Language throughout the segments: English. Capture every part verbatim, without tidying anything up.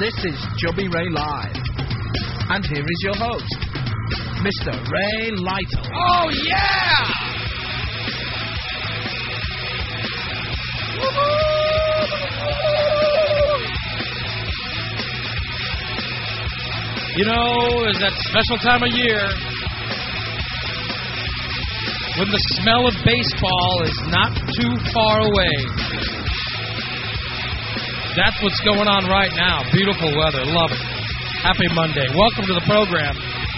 This is Chubby Ray Live. And here is your host, Mister Ray Lytle. Oh, yeah! You know, there's that special time of year when the smell of baseball is not too far away. That's what's going on right now. Beautiful weather. Love it. Happy Monday. Welcome to the program.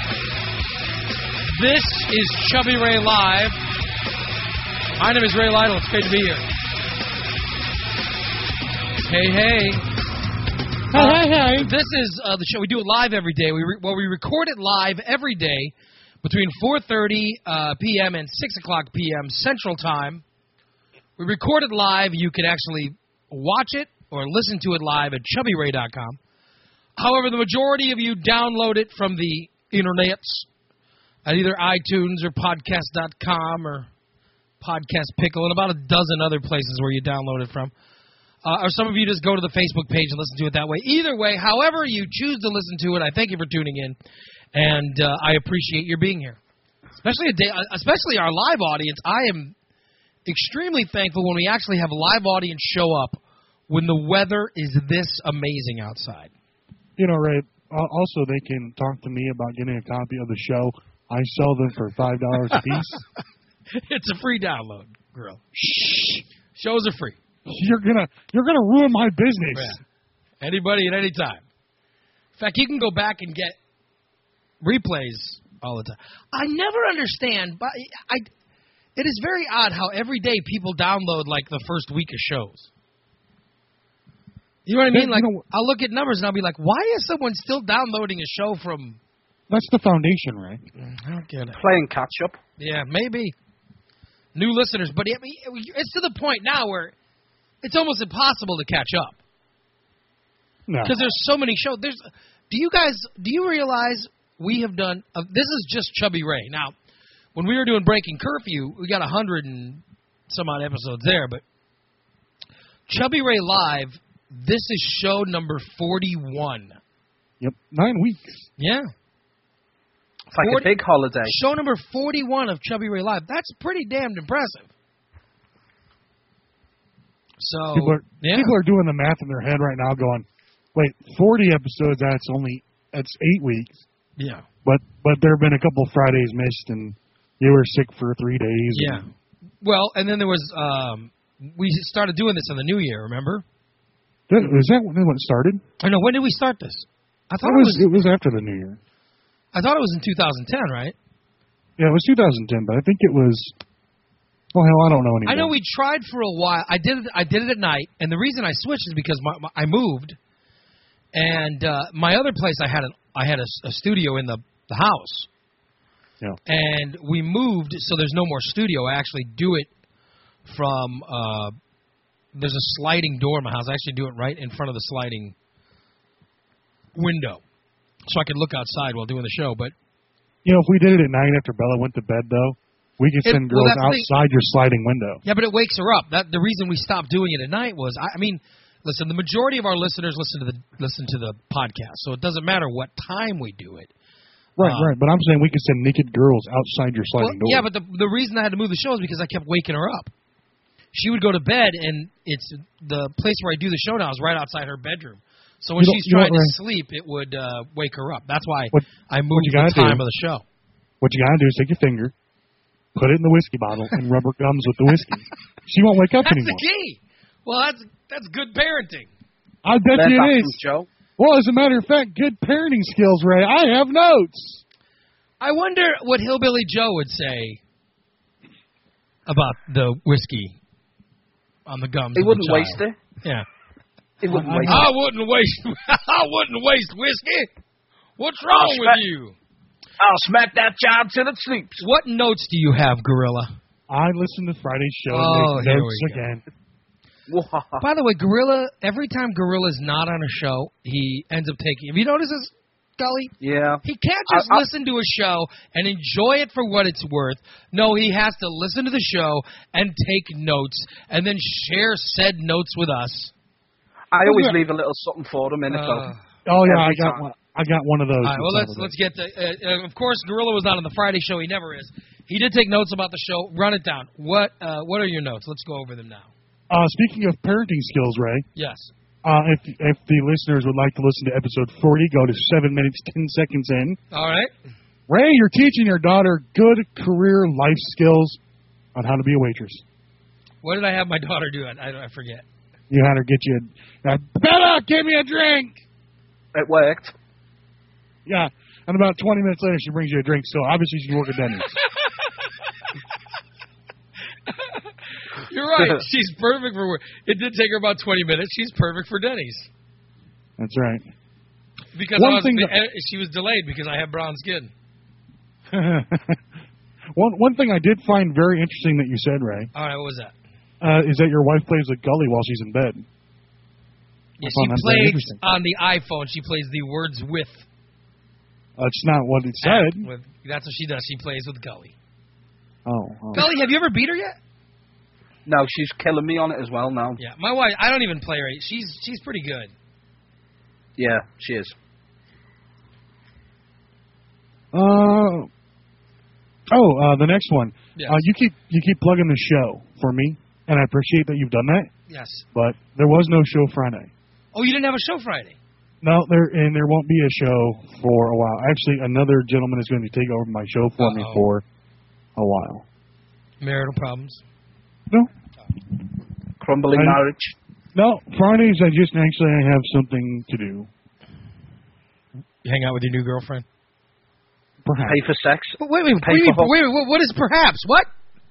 This is Chubby Ray Live. My name is Ray Lytle. It's great to be here. Hey, hey. Hey, uh, hey, hey. This is uh, the show. We do it live every day. We re- well, we record it live every day between four thirty uh, p.m. and six o'clock p.m. Central Time. We record it live. You can actually watch it or listen to it live at chubby ray dot com. However, the majority of you download it from the internets at either iTunes or podcast dot com or Podcast Pickle and about a dozen other places where you download it from. Uh, or some of you just go to the Facebook page and listen to it that way. Either way, however you choose to listen to it, I thank you for tuning in, and uh, I appreciate your being here. Especially a day, especially our live audience. I am extremely thankful when we actually have a live audience show up when the weather is this amazing outside. You know, Ray, also they can talk to me about getting a copy of the show. I sell them for five dollars a piece. It's a free download, girl. Shh. Shows are free. You're gonna you're gonna ruin my business. Yeah. Anybody at any time. In fact, you can go back and get replays all the time. I never understand, but I it is very odd how every day people download like the first week of shows. You know what I mean? Like, you know, I'll look at numbers and I'll be like, why is someone still downloading a show from... That's the foundation, right? I don't get it. Playing catch-up. Yeah, maybe. New listeners. But it's to the point now where it's almost impossible to catch up. No. Because there's so many shows. There's. Do you guys, do you realize we have done... Uh, this is just Chubby Ray. Now, when we were doing Breaking Curfew, we got a hundred and some odd episodes there. But Chubby Ray Live... This is show number forty-one. Yep, nine weeks. Yeah. It's like forty, a big holiday. Show number forty-one of Chubby Ray Live. That's pretty damned impressive. So people are, yeah. people are doing the math in their head right now going, wait, forty episodes, that's only, that's eight weeks. Yeah. But but there have been a couple Fridays missed, and you were sick for three days. Yeah. And, well, and then there was, um, we started doing this in the new year, remember? Was that when it started? I know. When did we start this? I thought it was, it was. It was after the New Year. I thought it was in two thousand ten, right? Yeah, it was two thousand ten, but I think it was. Well, hell, I don't know anymore. I know we tried for a while. I did it. I did it at night, and the reason I switched is because my, my, I moved, and uh, my other place I had a I had a, a studio in the the house. Yeah. And we moved, so there's no more studio. I actually do it from. Uh, There's a sliding door in my house. I actually do it right in front of the sliding window, so I can look outside while doing the show. But you know, if we did it at night after Bella went to bed, though, we could send it, well, girls outside your sliding window. Yeah, but it wakes her up. That the reason we stopped doing it at night was, I, I mean, listen, the majority of our listeners listen to the listen to the podcast, so it doesn't matter what time we do it. Right, um, right. But I'm saying we could send naked girls outside your sliding well, door. Yeah, but the the reason I had to move the show is because I kept waking her up. She would go to bed, and it's the place where I do the show now is right outside her bedroom. So when she's trying to sleep, it would uh, wake her up. That's why what, I moved the time do, of the show. What you got to do is take your finger, put it in the whiskey bottle, and rub her gums with the whiskey. She won't wake up that's anymore. That's the key. Well, that's that's good parenting. I bet you it is. Joe. Well, as a matter of fact, good parenting skills, Ray. I have notes. I wonder what Hillbilly Joe would say about the whiskey. On the gums. He wouldn't the waste it. Yeah. He wouldn't I, waste I it. wouldn't waste. I wouldn't waste whiskey. What's wrong I'll with smack, you? I'll smack that child till it sleeps. What notes do you have, Gorilla? I listened to Friday's show. Oh, and here notes we go. again. By the way, Gorilla. Every time Gorilla's not on a show, he ends up taking. Have you noticed this, Gully? Yeah. He can't just I, I, listen to a show and enjoy it for what it's worth. No, he has to listen to the show and take notes and then share said notes with us. I always leave a little something for him in it, uh, though. Oh yeah, I Every got time. one. I got one of those. All right, well, let's let's get to. Uh, uh, of course, Gorilla was not on the Friday show. He never is. He did take notes about the show. Run it down. What uh, What are your notes? Let's go over them now. Uh, speaking of parenting skills, Ray. Yes. Uh, if if the listeners would like to listen to episode forty, go to seven minutes ten seconds in. All right. Ray, you're teaching your daughter good career life skills on how to be a waitress. What did I have my daughter do? I, I forget. You had her get you a, uh, Bella, give me a drink. It worked. Yeah, and about twenty minutes later, she brings you a drink. So obviously, she's working at Denny's. You're right. She's perfect for work. It did take her about twenty minutes. She's perfect for Denny's. That's right. Because One I was, thing that- uh, she was delayed because I have brown skin. one one thing I did find very interesting that you said, Ray, All right, what was that? uh, is that your wife plays with Gully while she's in bed. Yeah, found she that very plays interesting. on the iPhone. She plays the words with. Uh, it's not what it said. with. That's what she does. She plays with Gully. Oh, oh. Gully, have you ever beat her yet? No, she's killing me on it as well now. Yeah, my wife. I don't even play her. She's she's pretty good. Yeah, she is. Uh, oh, uh, the next one. Yes. Uh, you keep you keep plugging the show for me, and I appreciate that you've done that. Yes. But there was no show Friday. Oh, you didn't have a show Friday. No, there and there won't be a show for a while. Actually, another gentleman is going to take over my show for me Uh-oh. for a while. Marital problems. No, Crumbling I- marriage. no. Fridays, I just actually have something to do. You hang out with your new girlfriend. Perhaps. Pay for sex. But wait, wait, Pay wait, for wait, wait, wait, what is perhaps? What?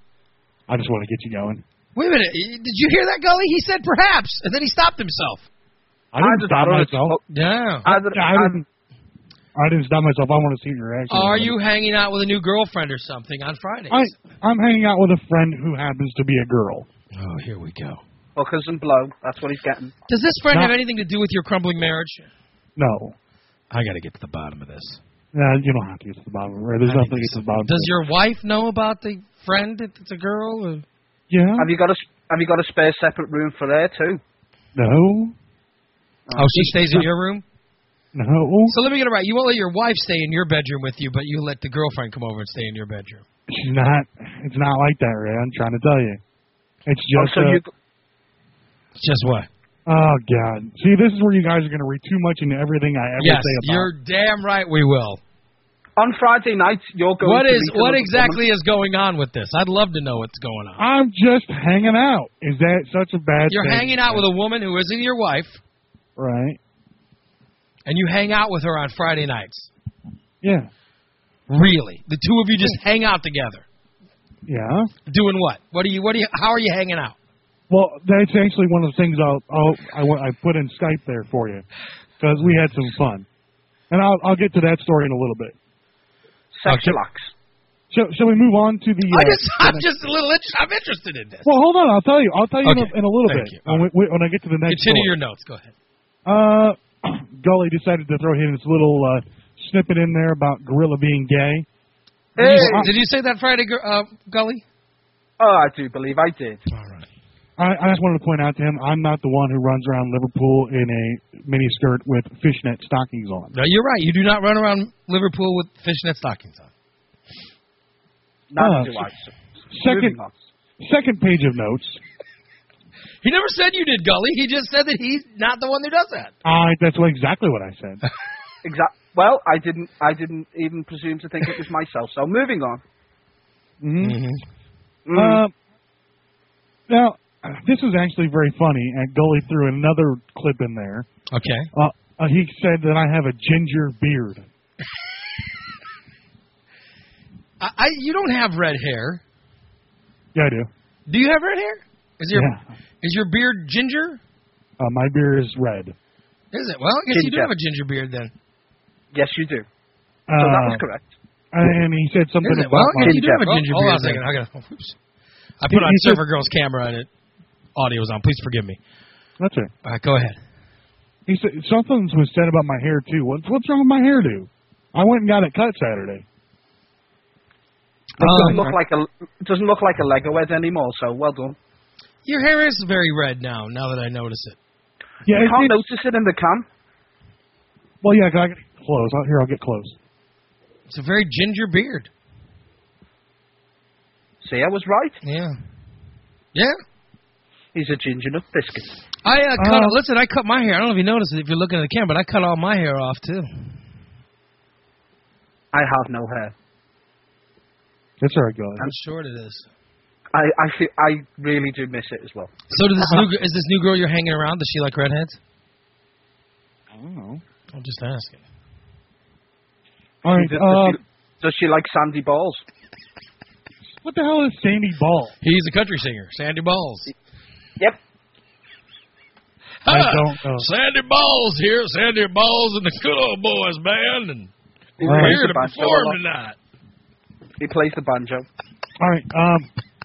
I just want to get you going. Wait a minute. Did you hear that, Gully? He said perhaps, and then he stopped himself. I didn't Either stop that or it's- myself. Yeah. Either, Yeah, I didn't. I didn't stop myself. I want to see your reaction. Are you hanging out with a new girlfriend or something on Fridays? I, I'm hanging out with a friend who happens to be a girl. Oh, here we go. hookers and blow. That's what he's getting. Does this friend No. have anything to do with your crumbling marriage? No. I got to get to the bottom of this. No, you don't have to get to the bottom. Right? There's I think nothing to get to the bottom. Does of. your wife know about the friend if it's a girl? Or? Yeah. Have you got a Have you got a spare separate room for her too? No. Oh, she stays in your room? No. So let me get it right. You won't let your wife stay in your bedroom with you, but you let the girlfriend come over and stay in your bedroom. She's not. It's not like that, Ray. I'm trying to tell you. It's Oh, just. so uh, you, Just what? oh God. See, this is where you guys are going to read too much into everything I ever Yes, say about. you're damn right we will. on Friday nights, you're going What to is meet what another exactly woman. is going on with this? I'd love to know what's going on. I'm just hanging out. Is that such a bad You're thing? hanging out with a woman who isn't your wife, Right. and you hang out with her on Friday nights. Yeah. Really? The two of you just hang out together. Yeah. Doing what? What are you what are you how are you hanging out? Well, that's actually one of the things I'll, I'll I, wa- I put in Skype there for you because we had some fun, and I'll I'll get to that story in a little bit. Sex Okay. relax. So, shall we move on to the? I Uh, just I'm just a little inter- I'm interested in this. well, hold on. I'll tell you. I'll tell you Okay. in, a, in a little Thank bit you. when, we, we- when I get to the next. Continue story. your notes. Go ahead. Uh, Gully decided to throw in his little uh, snippet in there about Gorilla being gay. Did you, Hey. did you say that Friday, Gu- uh, Gully? Oh, I do believe I did. All right. I, I just wanted to point out to him, I'm not the one who runs around Liverpool in a mini skirt with fishnet stockings on. No, you're right. You do not run around Liverpool with fishnet stockings on. Neither Uh, do I. Second, Moving on. second page of notes. He never said you did, Gully. He just said that he's not the one who does that. I, that's what, exactly what I said. Exact. Well, I didn't. I didn't even presume to think it was myself. So moving on. hmm Mm-hmm. Mm. Uh, now, this is actually very funny, and Gully threw another clip in there. Okay. Uh, uh, he said that I have a ginger beard. I, I you don't have red hair. Yeah, I do. Do you have red hair? Is your Yeah. is your beard ginger? Uh, my beard is red. Is it? Well, I guess you do Ginger. have a ginger beard then. Yes, you do. Uh, So that was correct. And he said something Is it? about Well, I my, guess you do have a Ginger. ginger Hold beard. on a then. second. I gotta. oh, oops. I put He- on he said- Surfer Girl's camera and it audio's on. Please forgive me. That's it. All right, go ahead. He said something was said about my hair too. What's what's wrong with my hairdo? I went and got it cut Saturday. It doesn't Um, look like a. It doesn't look like a Lego head anymore. So well done. Your hair is very red now. Now that I notice it. Yeah, You it, can't it, notice it in the cam. Well, yeah, I got close. Out here, I'll get close. It's a very ginger beard. See, I was right. Yeah. Yeah. He's a ginger nut biscuit. I uh, cut. Uh, listen, I cut my hair. I don't know if you noticed it if you're looking at the camera, but I cut all my hair off too. I have no hair. That's all right, guys. How short it is. I I, feel, I really do miss it as well. So does this new, is this new girl you're hanging around? Does she like redheads? I don't know. I'm just asking. All right. does, Uh, does, she, does she like Sandy Balls? what the hell is Sandy Ball? He's a country singer, Sandy Balls. Yep. I don't know. Sandy Balls here, Sandy Balls and the Good Old Boys band, and He we're plays here the to banjo perform a lot. tonight. He plays the banjo. All right. Um,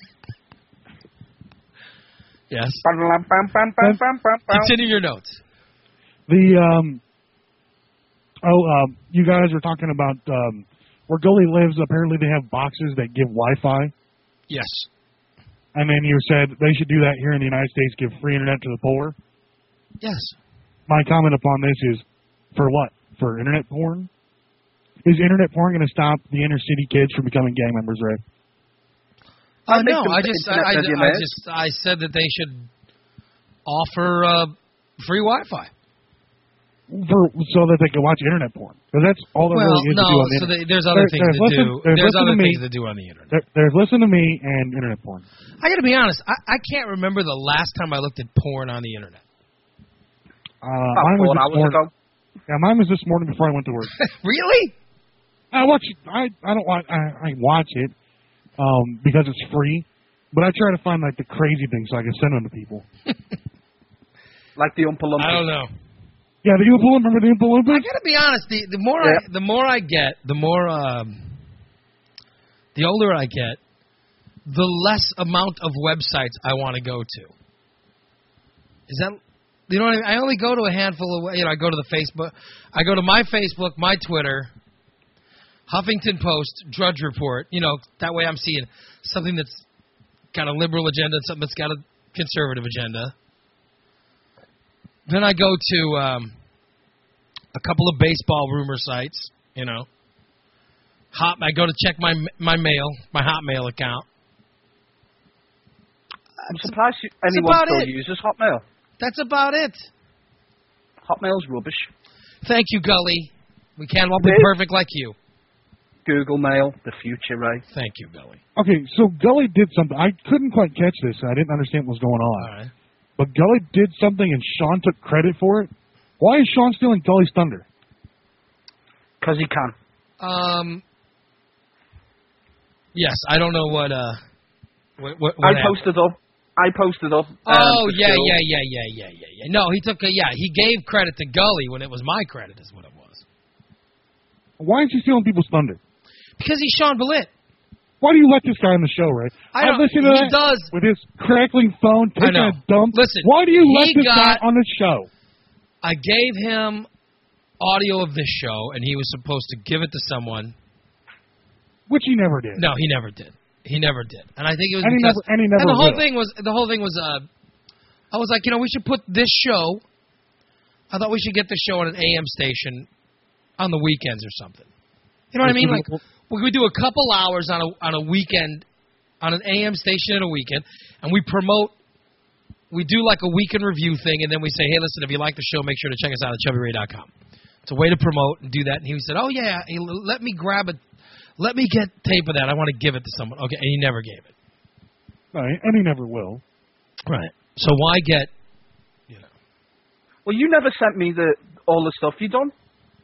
Yes. Bam, bam, bam, bam, bam, bam, bam. Continue your notes. the um, oh, um, you guys were talking about um, where Gully lives. Apparently, they have boxes that give Wi-Fi, Yes. and then you said they should do that here in the United States. Give free internet to the poor. Yes. My comment upon this is, for what? For internet porn? Is internet porn going to stop the inner city kids from becoming gang members, Ray? Uh, I make no, them I just, I, internet I, I millionaires. just, I said that they should offer uh, free Wi-Fi. For so that they can watch internet porn, because that's all there Well, really is no, to do on the so internet. they, there's other There- things there's to listen- do. there's There's listen other to me. things to do on the internet. There, there's listen to me and internet porn. I got to be honest. I, I can't remember the last time I looked at porn on the internet. Uh, About mine was four this hours morning. ago. Yeah, mine was this morning before I went to work. Really? I watch. I I don't watch. I, I watch it um, because it's free, but I try to find like the crazy things so I can send them to people. Like the Oompa Loompa. I don't know. Yeah, the Oompa Loompa, remember the Oompa I Loompas? got to be honest. The, the more Yeah. I, the more I get, the more, um, the older I get, the less amount of websites I want to go to. Is that, you know what I mean? I only go to a handful of, you know, I go to the Facebook, I go to my Facebook, my Twitter, Huffington Post, Drudge Report. You know, that way I'm seeing something that's got a liberal agenda and something that's got a conservative agenda. Then I go to um, a couple of baseball rumor sites, you know. Hot, I go to check my my mail, my Hotmail account. I'm surprised you, That's anyone about still it. uses Hotmail. That's about it. Hotmail's rubbish. Thank you, Gully. We can't all be Dave? perfect like you. Google Mail, the future, Ray. Thank you, Gully. Okay, so Gully did something. I couldn't quite catch this. I didn't understand what was going on. All right. But Gully did something and Sean took credit for it. Why is Sean stealing Gully's thunder? Because he can. Um. Yes, I don't know what. Uh. What? What, what I happened. posted up. I posted up. Um, Oh to yeah, school. yeah, yeah, yeah, yeah, yeah, yeah. No, he took a yeah. He gave credit to Gully when it was my credit, is what it was. Why is he stealing people's thunder? Because he's Sean Bullitt. Why do you let this guy on the show, Ray? I don't. listened to He that does. with his crackling phone, I taking know. a dump. Listen, Why do you let he this guy got- on the show? I gave him audio of this show, and he was supposed to give it to someone. Which he never did. No, he never did. He never did. And I think it was And he because never- and he never the whole will. thing was the whole thing was uh I was like, you know, we should put this show I thought we should get this show on an A M station on the weekends or something. You know what I mean? Like we could do a couple hours on a on a weekend on an A M station in a weekend, and we promote we do like a weekend review thing, and then we say, hey, listen, if you like the show, make sure to check us out at chubby ray dot com. It's a way to promote and do that. And he said, oh yeah, he, let me grab it. Let me get tape of that. I want to give it to someone. Okay, and he never gave it. Right, and he never will. Right. So why get, you know. Well, you never sent me the all the stuff you done.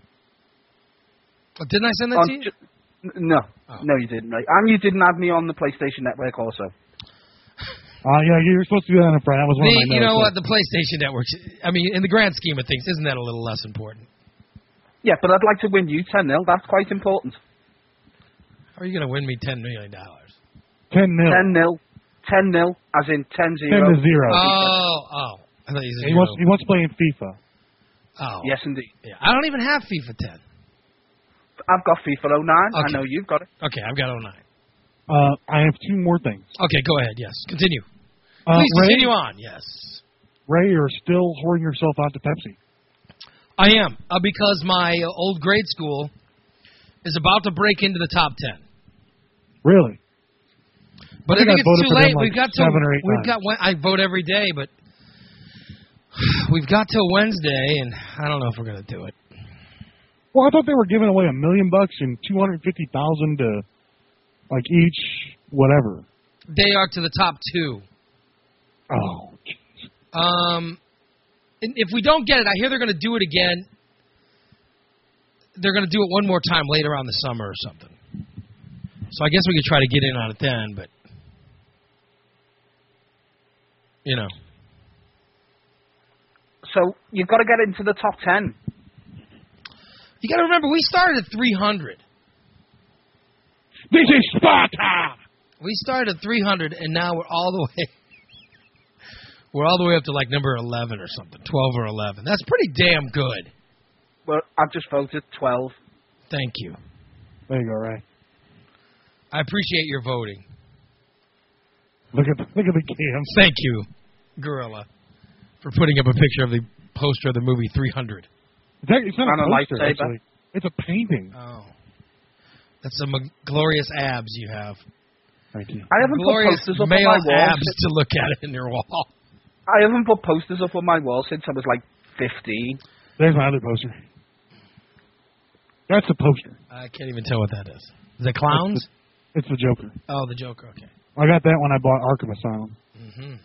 Oh, didn't I send that On to you? ju- n- no, Oh. no, you didn't, right? And you didn't have me on the PlayStation Network also. Uh, yeah, you were supposed to do that on Friday. That was one The, of my you notes. know what? The PlayStation Network, I mean, in the grand scheme of things, isn't that a little less important? Yeah, but I'd like to win you ten nil. That's quite important. How are you going to win me ten million dollars? ten nil. ten nil. ten nil, as in ten ten zero. to zero. Oh, oh. I thought you said he wants he wants to play in FIFA. Oh. Yes, indeed. Yeah. I don't even have FIFA ten. I've got FIFA oh nine. Okay. I know you've got it. Okay, I've got oh nine. Uh, I have two more things. Okay, go ahead. Yes. Continue. Uh, Please Ray, continue on. Yes. Ray, you're still whoring yourself out to Pepsi. I am, uh, because my uh, old grade school is about to break into the top ten. Really? But I I think, think I it's voted too for late. them like we've got seven till or eight we've times. got. I vote every day, but we've got till Wednesday, and I don't know if we're gonna do it. Well, I thought they were giving away a million bucks and two hundred fifty thousand to, like, each whatever. They are to the top two. Oh. Um, and if we don't get it, I hear they're going to do it again. They're going to do it one more time later on the summer or something. So I guess we could try to get in on it then, but you know. So you've got to get into the top ten. You got to remember, we started at three hundred. This is Sparta! We started at three hundred, and now we're all the way. We're all the way up to like number eleven or something, twelve or eleven. That's pretty damn good. Well, I've just voted twelve. Thank you. There you go, Ray. I appreciate your voting. Look at the, look at the cams. Thank you, Gorilla, for putting up a picture of the poster of the movie three hundred. It's, actually, it's not And a a poster, lightsaber. actually. It's a painting. Oh. That's some glorious abs you have. Thank you. I haven't put Glorious posters up on male my wall. abs to look at in your wall. I haven't put posters up on my wall since I was like fifteen. There's my other poster. That's the poster. I can't even tell what that is. Is it clowns? It's the, it's the Joker. Oh, the Joker, okay. I got that when I bought Arkham Asylum. Mm-hmm.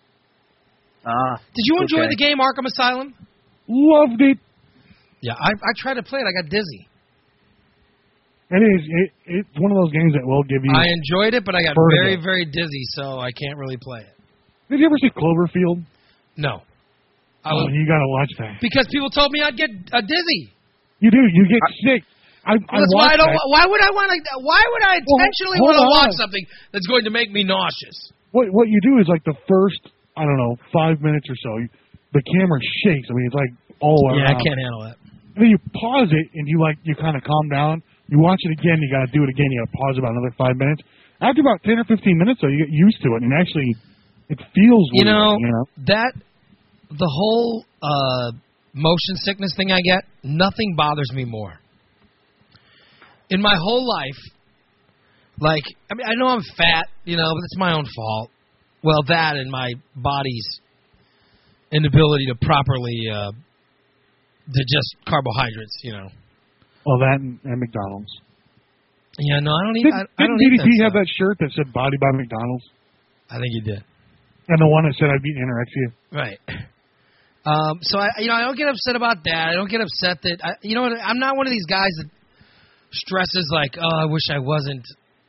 Ah. Did you enjoy okay. the game Arkham Asylum? Loved it. Yeah, I, I tried to play it. I got dizzy. It is. It, it's one of those games that will give you. I enjoyed it, but I got vertigo. very, very dizzy, so I can't really play it. Did you ever see Cloverfield? No. I Oh, was, you gotta watch that. because people told me I'd get uh, dizzy. You do. You get sick. I, I That's why I watched don't. that. Why would I want to? Why would I intentionally hold want to on. watch something that's going to make me nauseous? What what you do is like the first, I don't know, five minutes or so, you, the camera shakes. I mean, it's like all the way Yeah, I around. can't handle that. And then you pause it and you like you kind of calm down. You watch it again. You got to do it again. You got to pause about another five minutes. After about ten or fifteen minutes, though, you get used to it, and actually, it feels You weird. know, you know? that the whole uh, motion sickness thing I get, nothing bothers me more. In my whole life, like, I mean, I know I'm fat, you know, but it's my own fault. Well, that and my body's inability to properly uh, digest carbohydrates, you know. Well, that and, and McDonald's. Yeah, no, I don't eat. Did, I, I didn't don't eat D D P that have stuff. that shirt that said "Body by McDonald's"? I think you did. And the one that said "I beat anorexia." Right. Um, so I, you know, I don't get upset about that. I don't get upset that, I, you know, what, I'm not one of these guys that stresses like, oh, I wish I wasn't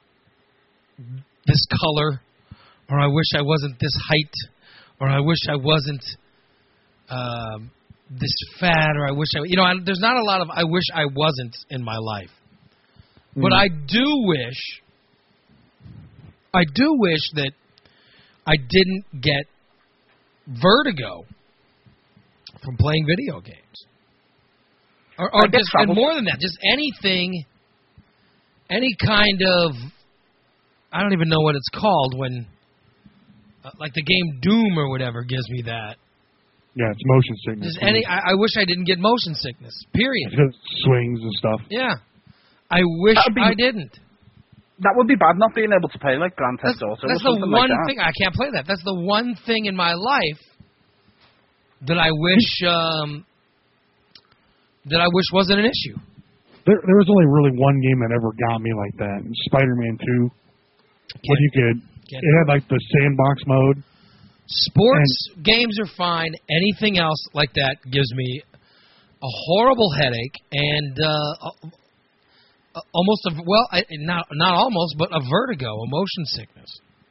this color, or I wish I wasn't this height, or I wish I wasn't um, this fat, or I wish I, you know, I, there's not a lot of I wish I wasn't in my life. Mm. But I do wish, I do wish that I didn't get vertigo from playing video games. Or, or just, and more than that, just anything, any kind of, I don't even know what it's called when, uh, like the game Doom or whatever gives me that. Yeah, it's motion sickness. Just any, I, I wish I didn't get motion sickness, period. Because it swings and stuff. Yeah. I wish be, I didn't. That would be bad, not being able to play like Grand Theft Auto. That's or the something one like that. thing, I can't play that. That's the one thing in my life that I wish, um, that I wish wasn't an issue. There, there was only really one game that ever got me like that. Spider-Man two. Where you could, it had like the sandbox mode. Sports and, games are fine. Anything else like that gives me a horrible headache and uh, almost a well, not not almost, but a vertigo, a motion sickness.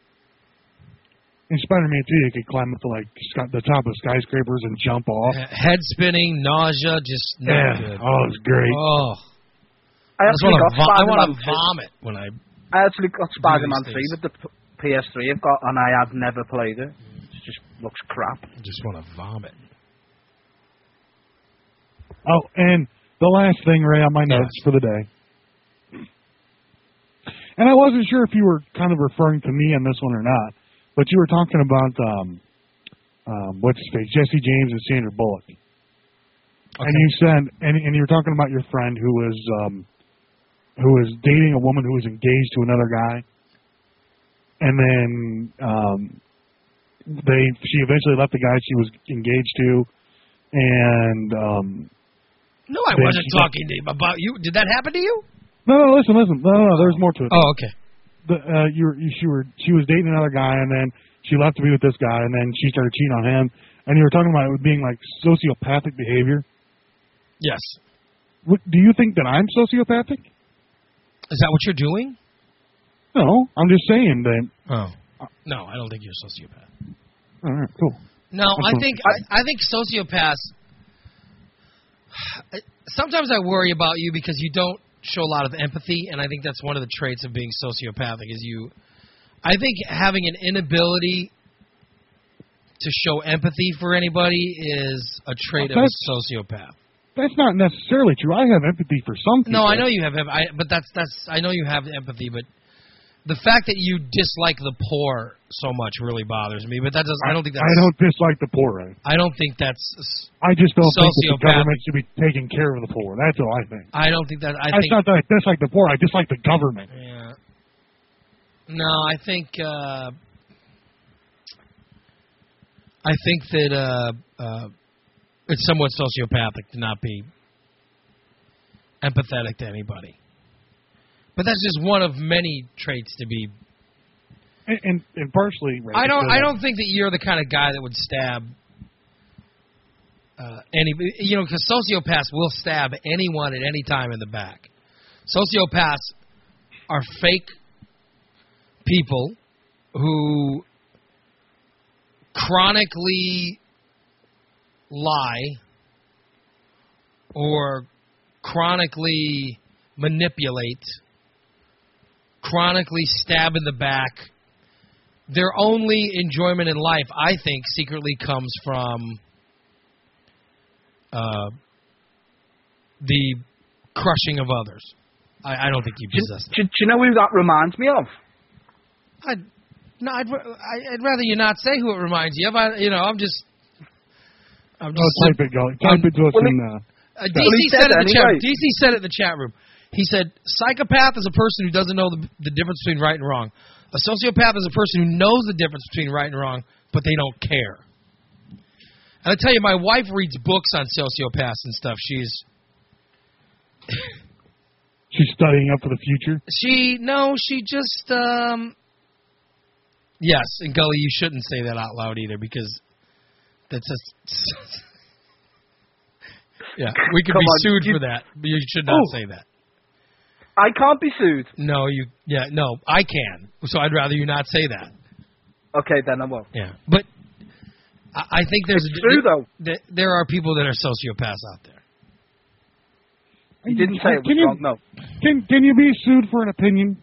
In Spider-Man two, you could climb up to like the top of skyscrapers and jump off. Head spinning, nausea, just not yeah. good. Oh, it's great. Oh, I, I just want to vo- I want to two. vomit when I. I actually got Spider-Man three with the P S three I've got, and I have never played it. It just looks crap. I just want to vomit. Oh, and the last thing, Ray, on my notes yes. for the day. And I wasn't sure if you were kind of referring to me on this one or not, but you were talking about um, um, what's his face, Jesse James and Sandra Bullock. and you said, and, and you were talking about your friend who was um, who was dating a woman who was engaged to another guy, and then um, they she eventually left the guy she was engaged to, and um, no, I wasn't talking to him about you. Did that happen to you? No, no, listen, listen. No, no, no. There's more to it. Oh, okay. The, uh, you were, you, she were, she was dating another guy, and then she left to be with this guy, and then she started cheating on him. And you were talking about it being like sociopathic behavior. Yes. What, do you think that I'm sociopathic? Is that what you're doing? No, I'm just saying that. Oh. No, I don't think you're a sociopath. All right, cool. No, I think I, I think sociopaths. Sometimes I worry about you because you don't show a lot of empathy, and I think that's one of the traits of being sociopathic. Is you, I think having an inability to show empathy for anybody is a trait well, of a sociopath. That's not necessarily true. I have empathy for some people. No, I know you have, I, but that's that's. I know you have empathy, but the fact that you dislike the poor so much really bothers me. But that does. I don't think that's. I don't dislike the poor, right? I don't think that's. I just don't think that the government should be taking care of the poor. That's all I think. I don't think that. I That's think, not that I dislike the poor. I dislike the government. Yeah. No, I think. Uh, I think that uh, uh, it's somewhat sociopathic to not be empathetic to anybody. But that's just one of many traits to be. And, and, and partially, right, I don't. I don't think that you're the kind of guy that would stab uh, any. You know, because sociopaths will stab anyone at any time in the back. Sociopaths are fake people who chronically lie or chronically manipulate. Chronically stab in the back. Their only enjoyment in life, I think, secretly comes from uh, the crushing of others. I, I don't think you possess do, do, do you know who that reminds me of? I'd, no, I'd, I'd rather you not say who it reminds you of. I, you know, I'm just... I'm just oh, type it, Gully. Type it to us in... Uh, uh, D C said, said it in the anyway. chat. D C said it in the chat room. He said, psychopath is a person who doesn't know the, the difference between right and wrong. A sociopath is a person who knows the difference between right and wrong, but they don't care. And I tell you, my wife reads books on sociopaths and stuff. She's... She's studying up for the future? She, no, she just, um... Yes, and Gully, you shouldn't say that out loud either, because that's just... Yeah, we could Come be on, sued you, for that, but you should not oh, say that. I can't be sued. No, you. Yeah, no, I can. So I'd rather you not say that. Okay, then I won't. Yeah, but I, I think there's it's true there, though. There, there are people that are sociopaths out there. You didn't say it was can you, wrong. No. Can Can you be sued for an opinion?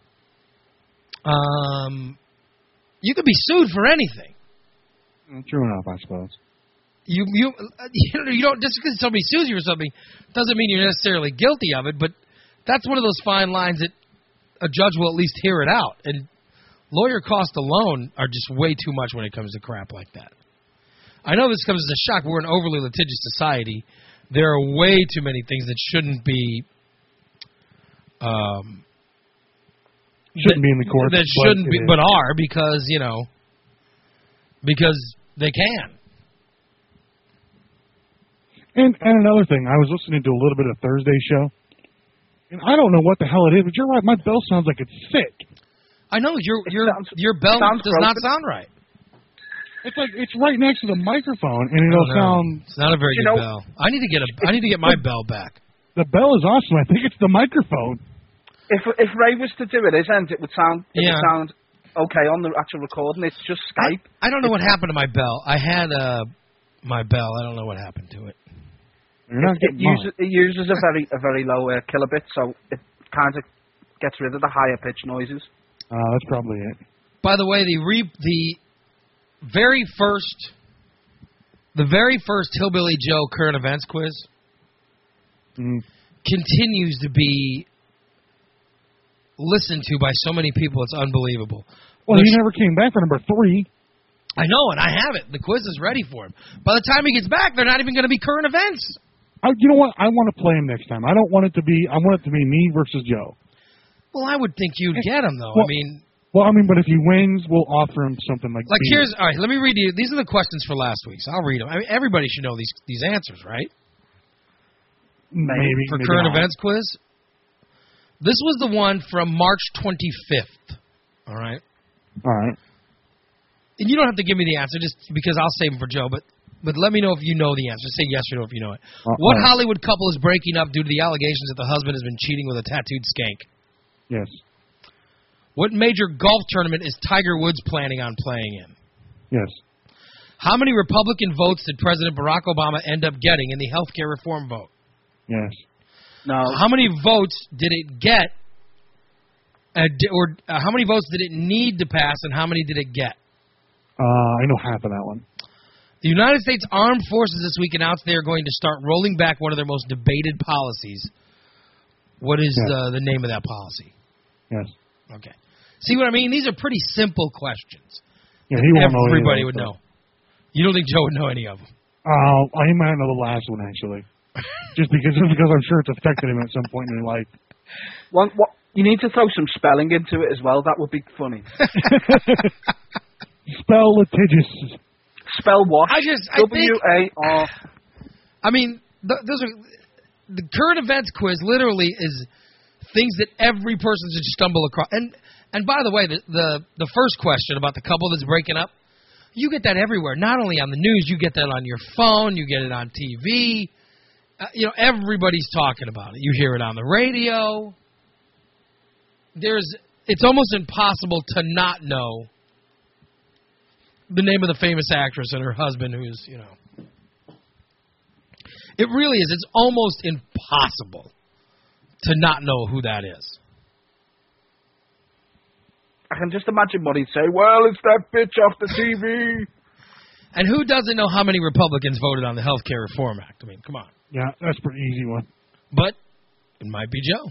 Um, you could be sued for anything. True enough, I suppose. You you you don't just because somebody sues you for something doesn't mean you're necessarily guilty of it, but that's one of those fine lines that a judge will at least hear it out. And lawyer costs alone are just way too much when it comes to crap like that. I know this comes as a shock. We're an overly litigious society. There are way too many things that shouldn't be um, shouldn't that, be in the courts. That shouldn't be, but are because you know because they can. And and another thing, I was listening to a little bit of Thursday show, and I don't know what the hell it is, but you're right. My bell sounds like it's sick. I know your your sounds, your bell does broken. not sound right. It's like it's right next to the microphone, and it'll sound. It's not a very good know, bell. I need to get a. I need to get my bell back. The bell is awesome. I think it's the microphone. If if Ray was to do it his end, it would sound. It Yeah. would sound okay on the actual recording. It's just Skype. I, I don't know what happened to my bell. I had uh my bell. I don't know what happened to it. You're not It, it, getting uses, it uses a very a very low uh, kilobit, so it kind of gets rid of the higher pitch noises. Uh, that's probably it. By the way, the re, the very first the very first Hillbilly Joe current events quiz Mm. continues to be listened to by so many people. It's unbelievable. Well, Which, he never came back for number three. I know, and I have it. The quiz is ready for him. By the time he gets back, they're not even going to be current events. I, you know what? I want to play him next time. I don't want it to be. I want it to be me versus Joe. Well, I would think you'd get him though. Well, I mean, well, I mean, but if he wins, we'll offer him something like. like beer. here's all right. Let me read you. These are the questions for last week's. I'll read them. I mean, everybody should know these these answers, right? maybe For maybe current not. events quiz. This was the one from March twenty-fifth. All right. All right. And you don't have to give me the answer just because I'll save them for Joe, but but let me know if you know the answer. Say yes or no if you know it. Uh, What uh, Hollywood couple is breaking up due to the allegations that the husband has been cheating with a tattooed skank? Yes. What major golf tournament is Tiger Woods planning on playing in? Yes. How many Republican votes did President Barack Obama end up getting in the health care reform vote? Yes. No. How many votes did it get, uh, di- or uh, how many votes did it need to pass, and how many did it get? Uh, I know half of that one. The United States Armed Forces this week announced they are going to start rolling back one of their most debated policies. What is Yes. uh, the name of that policy? Yes. Okay. See what I mean? These are pretty simple questions. Yeah, he won't know. any of Everybody those, would so. know. You don't think Joe would know any of them? Uh, I might know the last one actually, just because just because I'm sure it's affected him at some point in his life. One, what, you need to throw some spelling into it as well. That would be funny. Spell litigious. Spell what? I just, I W think, A R. I mean, th- those are, the current events quiz literally is things that every person should stumble across. And and by the way, the, the the first question about the couple that's breaking up, you get that everywhere. Not only on the news, you get that on your phone, you get it on T V. Uh, you know, everybody's talking about it. You hear it on the radio. There's, it's almost impossible to not know the name of the famous actress and her husband, who's, you know. It really is. It's almost impossible to not know who that is. I can just imagine what he'd say. Well, it's that bitch off the T V. And who doesn't know how many Republicans voted on the Health Care Reform Act? I mean, come on. Yeah, that's a pretty easy one. But it might be Joe.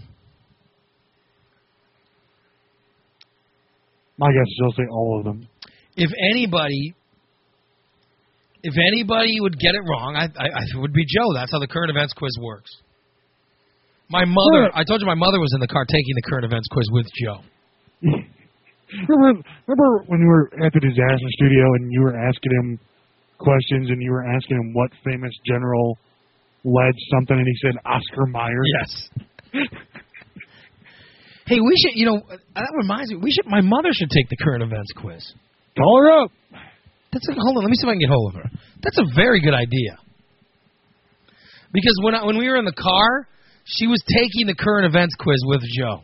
My guess is he'll say all of them. If anybody, if anybody would get it wrong, I, I, I it would be Joe. That's how the current events quiz works. My mother, I told you my mother was in the car taking the current events quiz with Joe. remember, remember when you were at the Disaster Studio and you were asking him questions and you were asking him what famous general led something and he said Oscar Mayer? Yes. Hey, we should, you know, that reminds me, we should, my mother should take the current events quiz. Call her up. That's a, hold on, let me see if I can get hold of her. That's a very good idea. Because when I, when we were in the car, she was taking the current events quiz with Joe.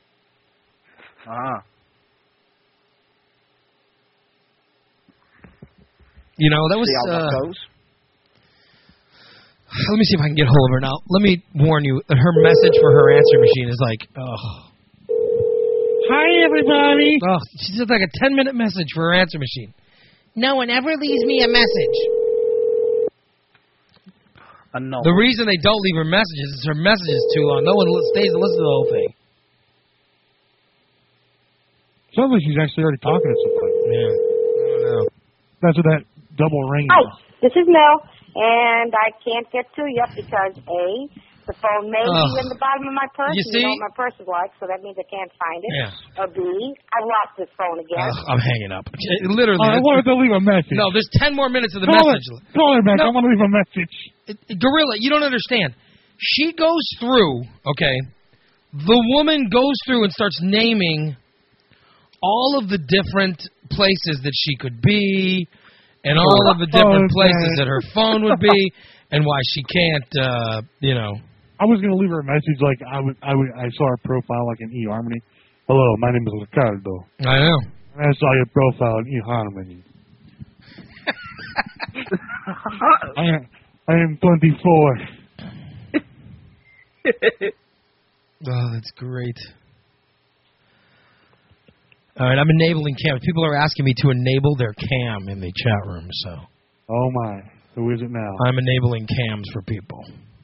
Ah. You know, that was. See how Uh, that goes. let me see if I can get hold of her now. Let me warn you, her message for her answer machine is like, oh. Hi, everybody. Oh, she did like a ten-minute message for her answer machine. No one ever leaves me a message. And no. The reason they don't leave her messages is her message is too long. No one li- stays to listen to the whole thing. Sounds like she's actually already talking to somebody. Yeah. I don't know. That's what that double ring Hi, is. this is Mel, and I can't get to you because A, the phone may Ugh. be in the bottom of my purse. You and see? You know what my purse is like, so that means I can't find it. Yeah. Or B, I lost this phone again. Ugh, I'm hanging up. It- Literally. I it's- wanted to leave a message. no, there's ten more minutes of the call message. Her, call her back. No. I want to leave a message. It, it- Gorilla, you don't understand. She goes through, okay, the woman goes through and starts naming all of the different places that she could be and all of the different Okay. places that her phone would be and why she can't, uh, you know. I was going to leave her a message like I would, I would, I saw her profile like in eHarmony. Hello, my name is Ricardo. I know. And I saw your profile in eHarmony. I am, I am twenty-four. Oh, that's great. All right, I'm enabling cams. People are asking me to enable their cam in the chat room, so Oh my, who is it now? I'm enabling cams for people.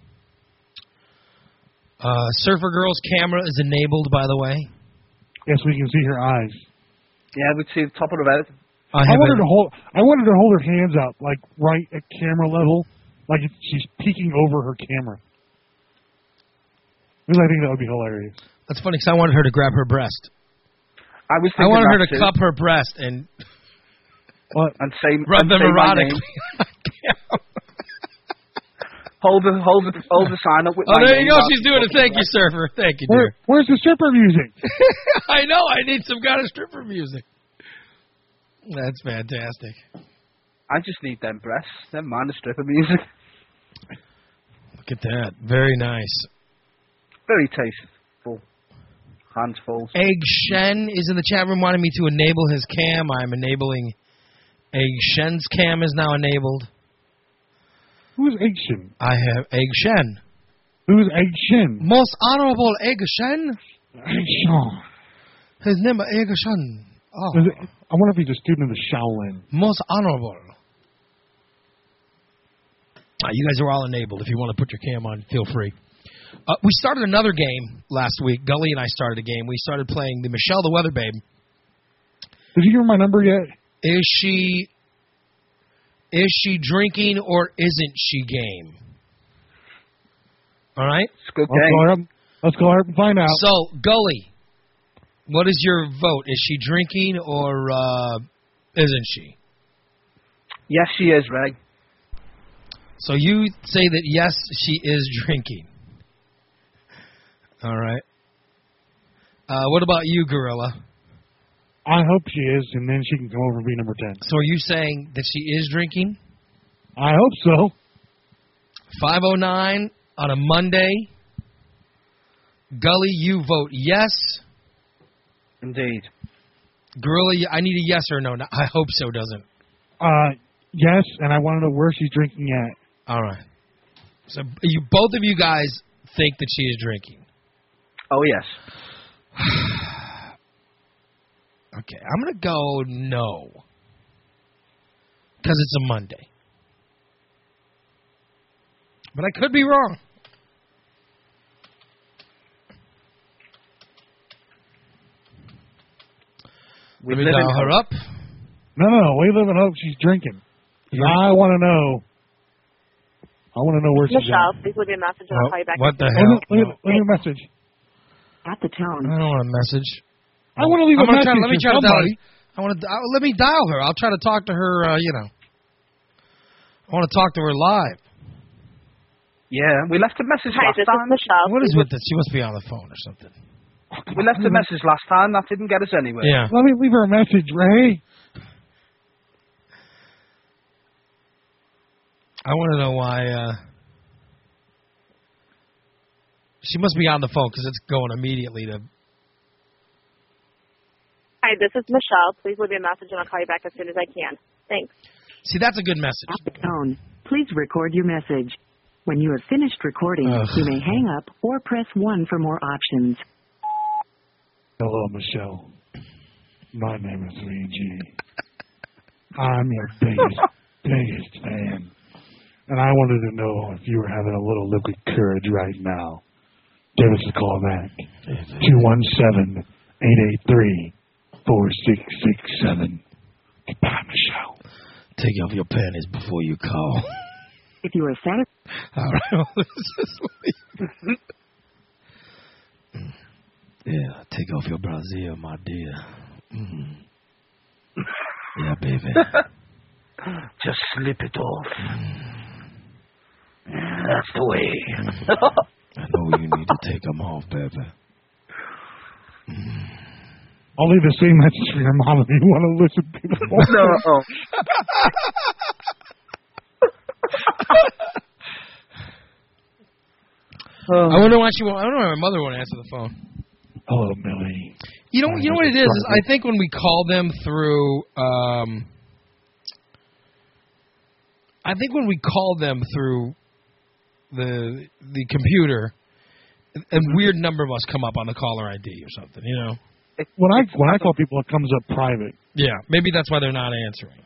Uh, Surfer Girl's camera is enabled, by the way. Yes, we can see her eyes. Yeah, we'd see the top of the bed. I, I have wanted a- to hold, I wanted to hold her hands up like right at camera level, like it's, she's peeking over her camera. Because I think that would be hilarious. That's funny because I wanted her to grab her breast. I was I thinking wanted her that to too. cup her breast and What? and say rub and them say my erotically. name. Hold the hold the hold the sign up with Oh, my there name you go. on She's it. doing it. Thank you, Surfer. Thank you, Where, dear. where's the stripper music? I know. I need some kind of stripper music. That's fantastic. I just need them breasts. Never mind the stripper music. Look at that. Very nice. Very tasteful. Hands full. Egg Shen is in the chat room wanting me to enable his cam. I'm enabling Egg Shen's cam is now enabled. Who's Egg Shin? I have Egg Shen. Who's Egg Shin? Most Honorable Egg Shen. Egg Shin. His name is Egg Shen. Oh. Is it, I wonder if he's a student of the Shaolin. Most Honorable. Uh, you guys are all enabled. If you want to put your cam on, feel free. Uh, we started another game last week. Gully and I started a game. We started playing the Michelle the Weather Babe. Did you give her my number yet? Is she is she drinking or isn't she game? All right? It's a good Let's game. go, her up, let's go her up and find out. So, Gully, what is your vote? Is she drinking or uh, isn't she? Yes, she is, Ray. So you say that yes, she is drinking. All right. Uh, what about you, Gorilla? I hope she is, and then she can come over and be number ten. So are you saying that she is drinking? I hope so. five oh nine on a Monday. Gully, you vote yes. Indeed. Gorilla, I need a yes or no. I hope so doesn't. Uh, yes, and I want to know where she's drinking at. All right. So you both of you guys think that she is drinking. Oh, yes. Okay, I'm going to go no. Because it's a Monday. But I could be wrong. We Let me live in dial her hope. up. No, no, no. We live in hope she's drinking. I want to know. I want to know where she's Michelle, at. please leave me a message and I'll call you back. What the Leave hell? me- leave me- leave me a message. At the tone. I don't want a message. I want to leave I'm a gonna message try, let me for try to dial. somebody. I want to uh, let me dial her. I'll try to talk to her. Uh, you know, I want to talk to her live. Yeah, we left a message Hi, last this is time. Michelle. What is Please with this? She must be on the phone or something. We left a message last time. That didn't get us anywhere. Yeah. Let me leave her a message, Ray. I want to know why. Uh, she must be on the phone because it's going immediately to. Hi, this is Michelle. Please leave me a message and I'll call you back as soon as I can. Thanks. See, that's a good message. At the tone. Please record your message. When you have finished recording, Ugh. you may hang up or press one for more options. Hello, Michelle. My name is V G. I'm your biggest, biggest fan. And I wanted to know if you were having a little liquid courage right now. Give us a call back. two one seven, eight eight three, four six six seven. Goodbye, Michelle. Take off your panties before you call. If you are satisfied, All right. Well, this is yeah, take off your brassiere, my dear. Mm. Yeah, baby. Just slip it off. That's the way. I know you need to take them off, baby. I'll leave the same message for your mom if you want to listen to the phone. No. I wonder why she won't. I don't know why my mother won't answer the phone. Hello, Millie. You know, you know what it is, is I think when we call them through, um, I think when we call them through the the computer, a weird number must come up on the caller I D or something. You know? When I when I call people, it comes up private. Yeah, maybe that's why they're not answering.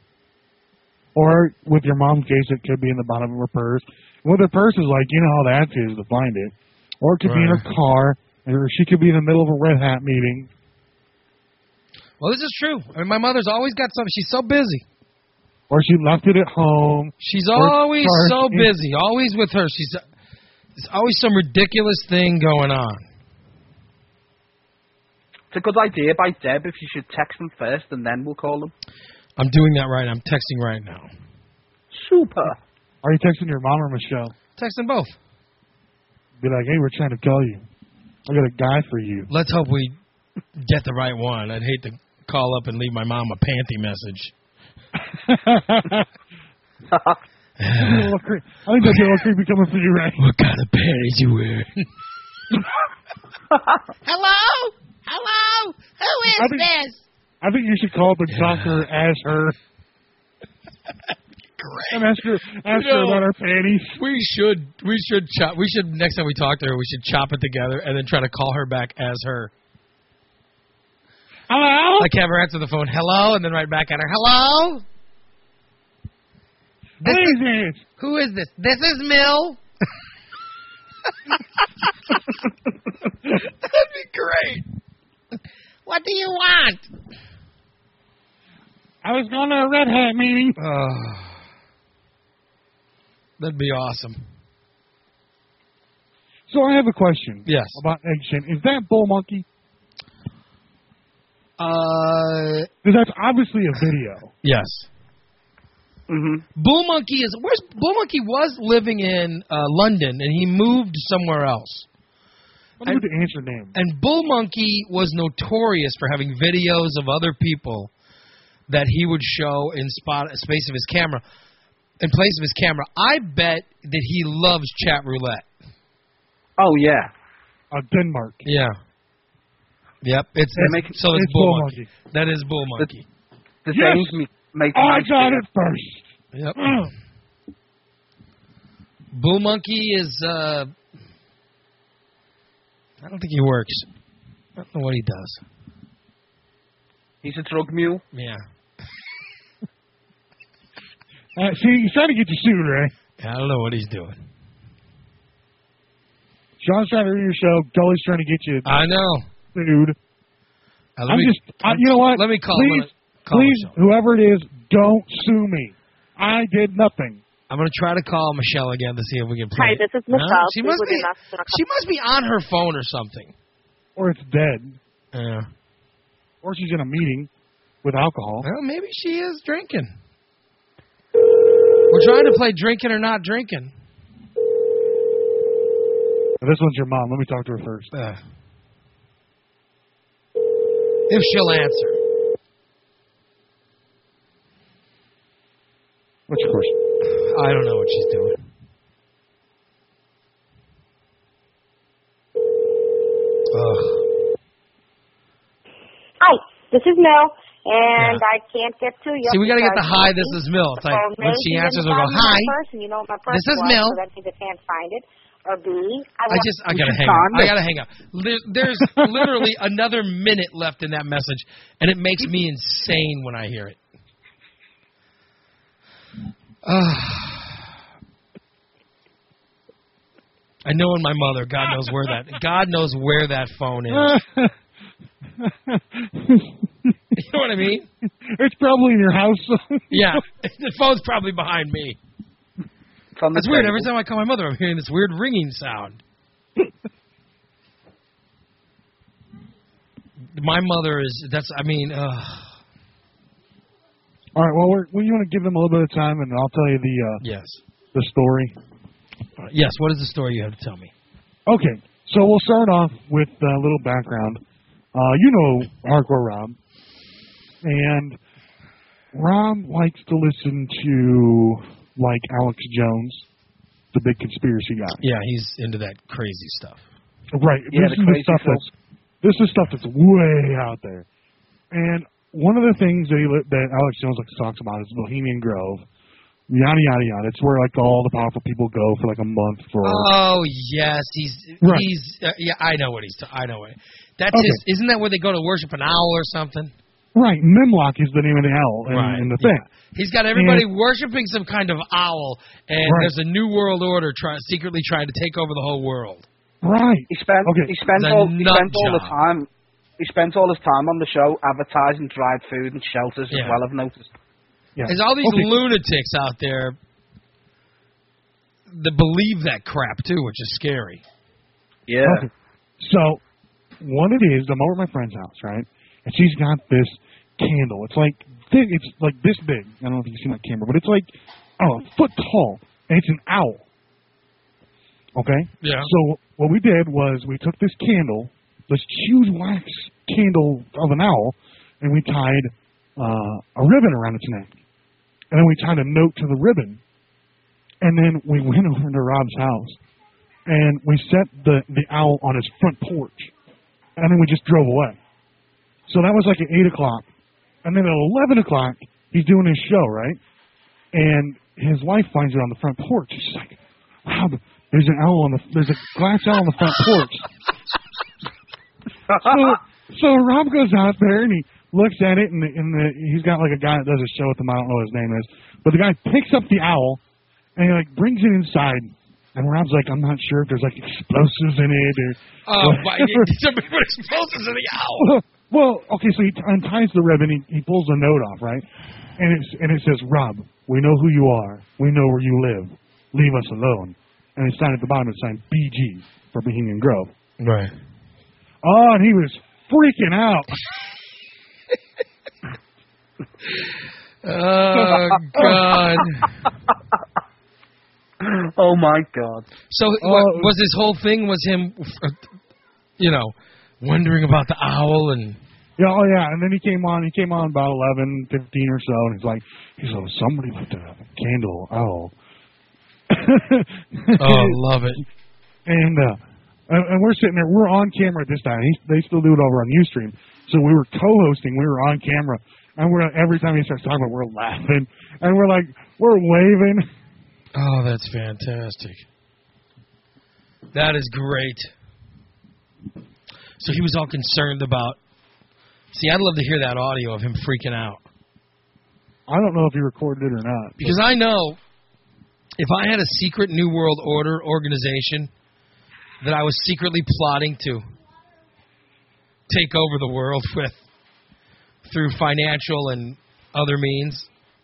Or with your mom's case, it could be in the bottom of her purse. With her purse is like, you know how that is to find it. Or it could be in her Right. car, or she could be in the middle of a Red Hat meeting. Well, this is true. I mean, my mother's always got something. She's so busy. or she left it at home. She's or always so charging. busy, always with her. She's there's always some ridiculous thing going on. It's a good idea by Deb if you should text them first and then we'll call them. I'm doing that right now. I'm texting right now. Super. Are you texting your mom or Michelle? Texting both. Be like, hey, we're trying to call you. I got a guy for you. Let's hope we get the right one. I'd hate to call up and leave my mom a panty message. I think that's a little creepy coming for you, right? What kind of panties you wearing? Hello? Hello? Who is I think, this? I think you should call up and talk to her as her. Great. And ask her, ask You her know, about her panties. We should, we should chop. We should next time we talk to her, we should chop it together and then try to call her back as her. Hello? Like have her answer the phone, hello, and then right back at her, hello. This Who is, is this? who is this? This is Mill. That'd be great. What do you want? I was going to a Red Hat meeting. Oh, that'd be awesome. So I have a question. Yes. About Egg Shin. Is that Bull Monkey? Uh, Because that's obviously a video. yes. Mm-hmm. Bull Monkey is where's Bull Monkey was living in uh, London and he moved somewhere else. What about the answer name? And Bull Monkey was notorious for having videos of other people that he would show in spot space of his camera, in place of his camera. I bet that he loves chat roulette. Oh, yeah. Uh, Denmark. Yeah. Yep. It's, They it's make- so it's, it's Bull, Bull Monkey. That is Bull Monkey. The Yes. Danes me- make Oh, I nice got beer. it first. Yep. Mm. Bull Monkey is. Uh, I don't think he works. I don't know what he does. He's a drug mule. Yeah. Uh, see, he's trying to get you sued, Ray. I don't know what he's doing. Sean's trying to read your show. Gully's trying to get you I know. sued. Uh, let I'm me, just, I, you know what? Let me call Please, him. Call please, Michelle. whoever it is, don't sue me. I did nothing. I'm gonna try to call Michelle again to see if we can play. Hi, it. this is No? Michelle. She Please must leave be. a message in a She must be on her phone or something. Or it's dead. Yeah. Or she's in a meeting with alcohol. Well, maybe she is drinking. We're trying to play drinking or not drinking. This one's your mom. Let me talk to her first. Uh, if she'll answer. What's your question? I don't know what she's doing. Ugh. Hi, this is Mel, and I can't get to you. See, we gotta get the because hi, this is Mill. It's the like, phone when rings, she and answers, then we'll go, you call me hi. my purse, and you know what my purse This is was, Mel. So that means I can't find it. Or B, I, I want just, I gotta should hang up. find I it. gotta hang up. There- There's literally another minute left in that message, and it makes me insane when I hear it. Ugh. I know in my mother, God knows where that, God knows where that phone is. You know what I mean? It's probably in your house. Yeah, the phone's probably behind me. It's on the That's weird. table. Every time I call my mother, I'm hearing this weird ringing sound. My mother is, that's, I mean, ugh. All right, well, we're, well, you want to give them a little bit of time, and I'll tell you the uh, Yes. the story. Uh, yes, what is the story you have to tell me? Okay, so we'll start off with a little background. Uh, you know Hardcore Rob, and Rob likes to listen to, like, Alex Jones, the big conspiracy guy. Yeah, he's into that crazy stuff. Right. Yeah, this the is the crazy stuff folk. that's this is stuff that's way out there. And one of the things that he li- that Alex Jones likes to talk about is Bohemian Grove, yada yada yada. It's where like all the powerful people go for like a month for. Oh yes, he's Right. he's uh, yeah. I know what he's. T- I know it. That's Okay. his. Isn't that where they go to worship an owl or something? Right. Nimlock is the name of the owl in, Right. in the thing. Yeah. He's got everybody worshiping some kind of owl, and Right. there's a new world order try, secretly trying to take over the whole world. Right. He spent Okay. he spent It's a all he nut spent all the job. time he spent all his time on the show advertising dried food and shelters Yeah. as well. I've noticed. Yeah. There's all these Okay. lunatics out there that believe that crap too, which is scary. Yeah. Okay. So, what it is, I'm over at my friend's house, right? And she's got this candle. It's like thi- it's like this big. I don't know if you can see my camera, but it's like oh, a foot tall, and it's an owl. Okay. Yeah. So what we did was we took this candle, this huge wax candle of an owl, and we tied uh, a ribbon around its neck, and then we tied a note to the ribbon, and then we went over to Rob's house, and we set the the owl on his front porch, and then we just drove away. So that was like at eight o'clock, and then at eleven o'clock he's doing his show, right? And his wife finds it on the front porch. She's like, "Rob, there's an owl on the there's a glass owl on the front porch." so, so Rob goes out there and he looks at it, and, the, and the, he's got like a guy that does a show with him. I don't know what his name is, but the guy picks up the owl and he like brings it inside. And Rob's like, I'm not sure if there's like explosives in it or. Oh, my! Somebody put explosives in the owl. Well, well, okay, so he unties the ribbon, he, he pulls the note off, right? And it's and it says, Rob, we know who you are. We know where you live. Leave us alone. And it's signed at the bottom, it's signed B G for Bohemian Grove. Right. Oh, and he was freaking out. Oh, God. Oh, my God. So Oh. what, was his whole thing was him, uh, you know, wondering about the owl and... Yeah, oh yeah, and then he came on. He came on about eleven, fifteen or so, and he's like, he's like, somebody left a candle owl. Oh, love it. And uh, and and we're sitting there. We're on camera at this time. He, they still do it over on Ustream. So we were co-hosting. We were on camera, and we're every time he starts talking about, it, we're laughing, and we're like, we're waving. Oh, that's fantastic. That is great. So he was all concerned about... See, I'd love to hear that audio of him freaking out. I don't know if he recorded it or not. Because I know if I had a secret New World Order organization that I was secretly plotting to take over the world with through financial and other means,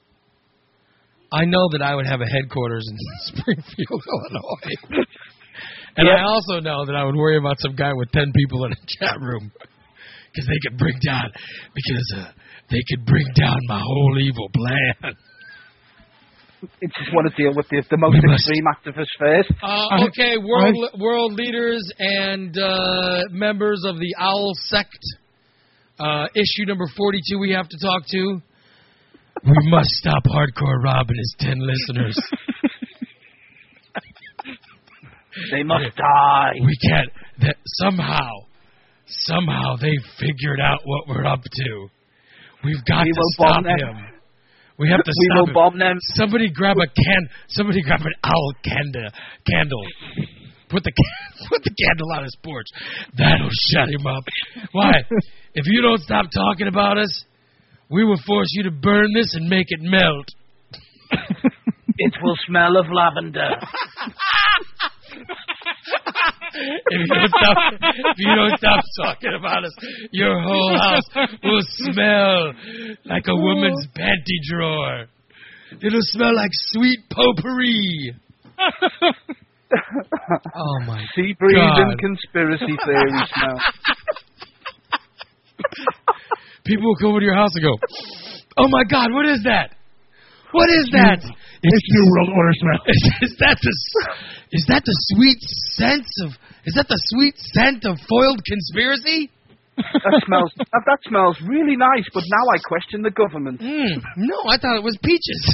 I know that I would have a headquarters in Springfield, Illinois. And Yep. I also know that I would worry about some guy with ten people in a chat room. Because they could bring down, because uh, they could bring down my whole evil plan. I just want to deal with the, the most We must- extreme activist first. Uh, okay, world world leaders and uh, members of the Owl Sect. Uh, issue number forty-two we have to talk to. We must stop Hardcore Rob and his ten listeners. They must die. We can't. That somehow, somehow they figured out what we're up to. We've got We to will stop bomb them. him. We have to We stop will him. bomb them. Somebody grab a can. Somebody grab an owl candle. Candle. Put the ca- put the candle on his porch. That'll shut him up. Why? If you don't stop talking about us, we will force you to burn this and make it melt. It will smell of lavender. If you don't stop, if you don't stop talking about us, your whole house will smell like a woman's panty drawer. It'll smell like sweet potpourri. Oh my Sea breathing God. conspiracy theory smell. People will come over to your house and go, "Oh my God, what is that? What is that? It's New World Order smell. Is, is that the is that the sweet sense of is that the sweet scent of foiled conspiracy?" That smells. That, that smells really nice, but now I question the government. Mm, no, I thought it was peaches.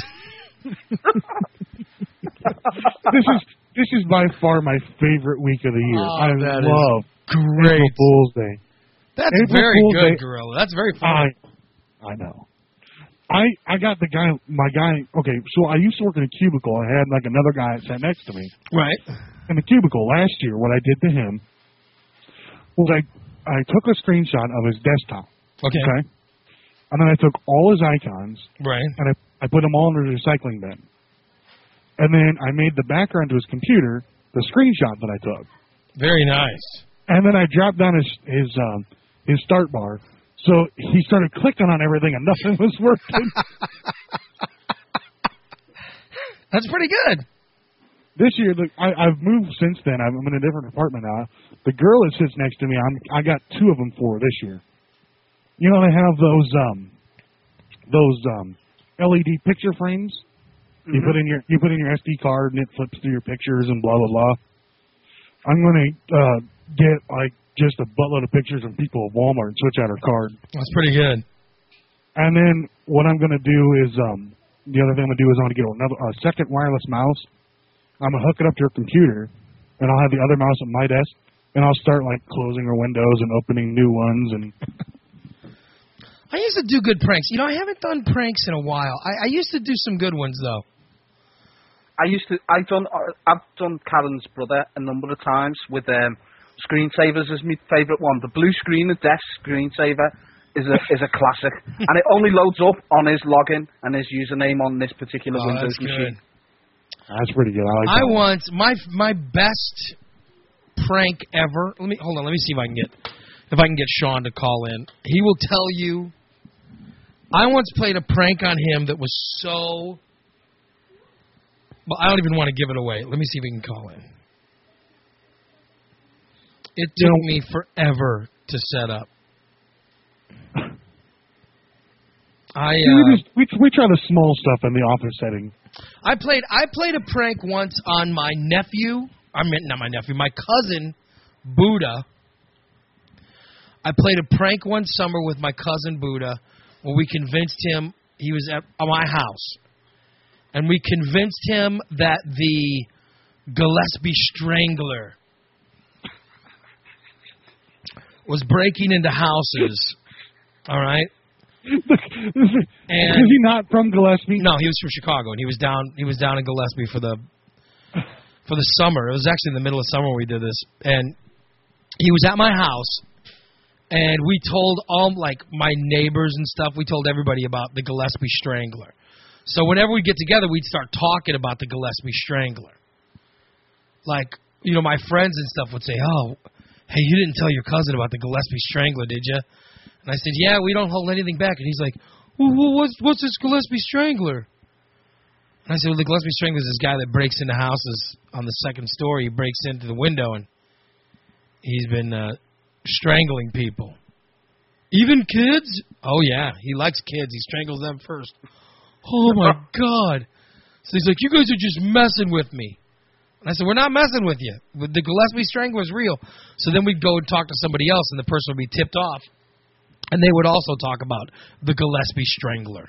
This is this is by far my favorite week of the year. Oh, I that is love Great. April Fool's Day. That's April very Fool's good, Day- Gorilla. That's very I funny. I know. I I got the guy my guy okay, so I used to work in a cubicle. I had like another guy that sat next to me Right. in the cubicle last year. What I did to him was I I took a screenshot of his desktop. Okay. Okay. And then I took all his icons Right. and I, I put them all in the recycling bin. And then I made the background to his computer the screenshot that I took. Very nice. And then I dropped down his his um, his start bar So he started clicking on everything and nothing was working. That's pretty good. This year, the, I, I've moved since then. I'm in a different apartment now. The girl that sits next to me, I'm, I got two of them for her this year. You know, they have those um, those um, L E D picture frames. Mm-hmm. You put in your you put in your S D card and it flips through your pictures and blah blah blah. I'm gonna uh, get like just a buttload of pictures of people at Walmart and switch out her card. That's pretty good. And then what I'm gonna do is um, the other thing I'm gonna do is I'm gonna get another a second wireless mouse. I'm gonna hook it up to her computer, and I'll have the other mouse at my desk, and I'll start like closing her windows and opening new ones and. I used to do good pranks. You know, I haven't done pranks in a while. I, I used to do some good ones, though. I used to. I've done. I've done Karen's brother a number of times with um, screensavers as my favourite one. The blue screen, the desk screensaver, is a is a classic, and it only loads up on his login and his username on this particular oh, Windows that's machine. Good. That's pretty good. I like I that once my my best prank ever. Let me hold on. Let me see if I can get if I can get Sean to call in. He will tell you. I once played a prank on him that was so... Well, I don't even want to give it away. Let me see if we can call in. It took you know, me forever to set up. I uh, we, just, we, we try the small stuff in the office setting. I played I played a prank once on my nephew. I mean, not my nephew, my cousin, Buddha. I played a prank one summer with my cousin, Buddha, where we convinced him, he was at my house, and we convinced him that the Gillespie Strangler was breaking into houses, all right? And is he not from Gillespie? No, he was from Chicago, and he was down he was down in Gillespie for the for the summer. It was actually in the middle of summer when we did this, and he was at my house. And we told all, like, my neighbors and stuff, we told everybody about the Gillespie Strangler. So whenever we'd get together, we'd start talking about the Gillespie Strangler. Like, you know, my friends and stuff would say, oh, hey, you didn't tell your cousin about the Gillespie Strangler, did you? And I said, yeah, we don't hold anything back. And he's like, well, what's, what's this Gillespie Strangler? And I said, well, the Gillespie Strangler is this guy that breaks into houses on the second story. He breaks into the window, and he's been... Uh, strangling people. Even kids? Oh, yeah. He likes kids. He strangles them first. Oh, my God. So he's like, you guys are just messing with me. And I said, we're not messing with you. The Gillespie Strangler is real. So then we'd go and talk to somebody else, and the person would be tipped off. And they would also talk about the Gillespie Strangler.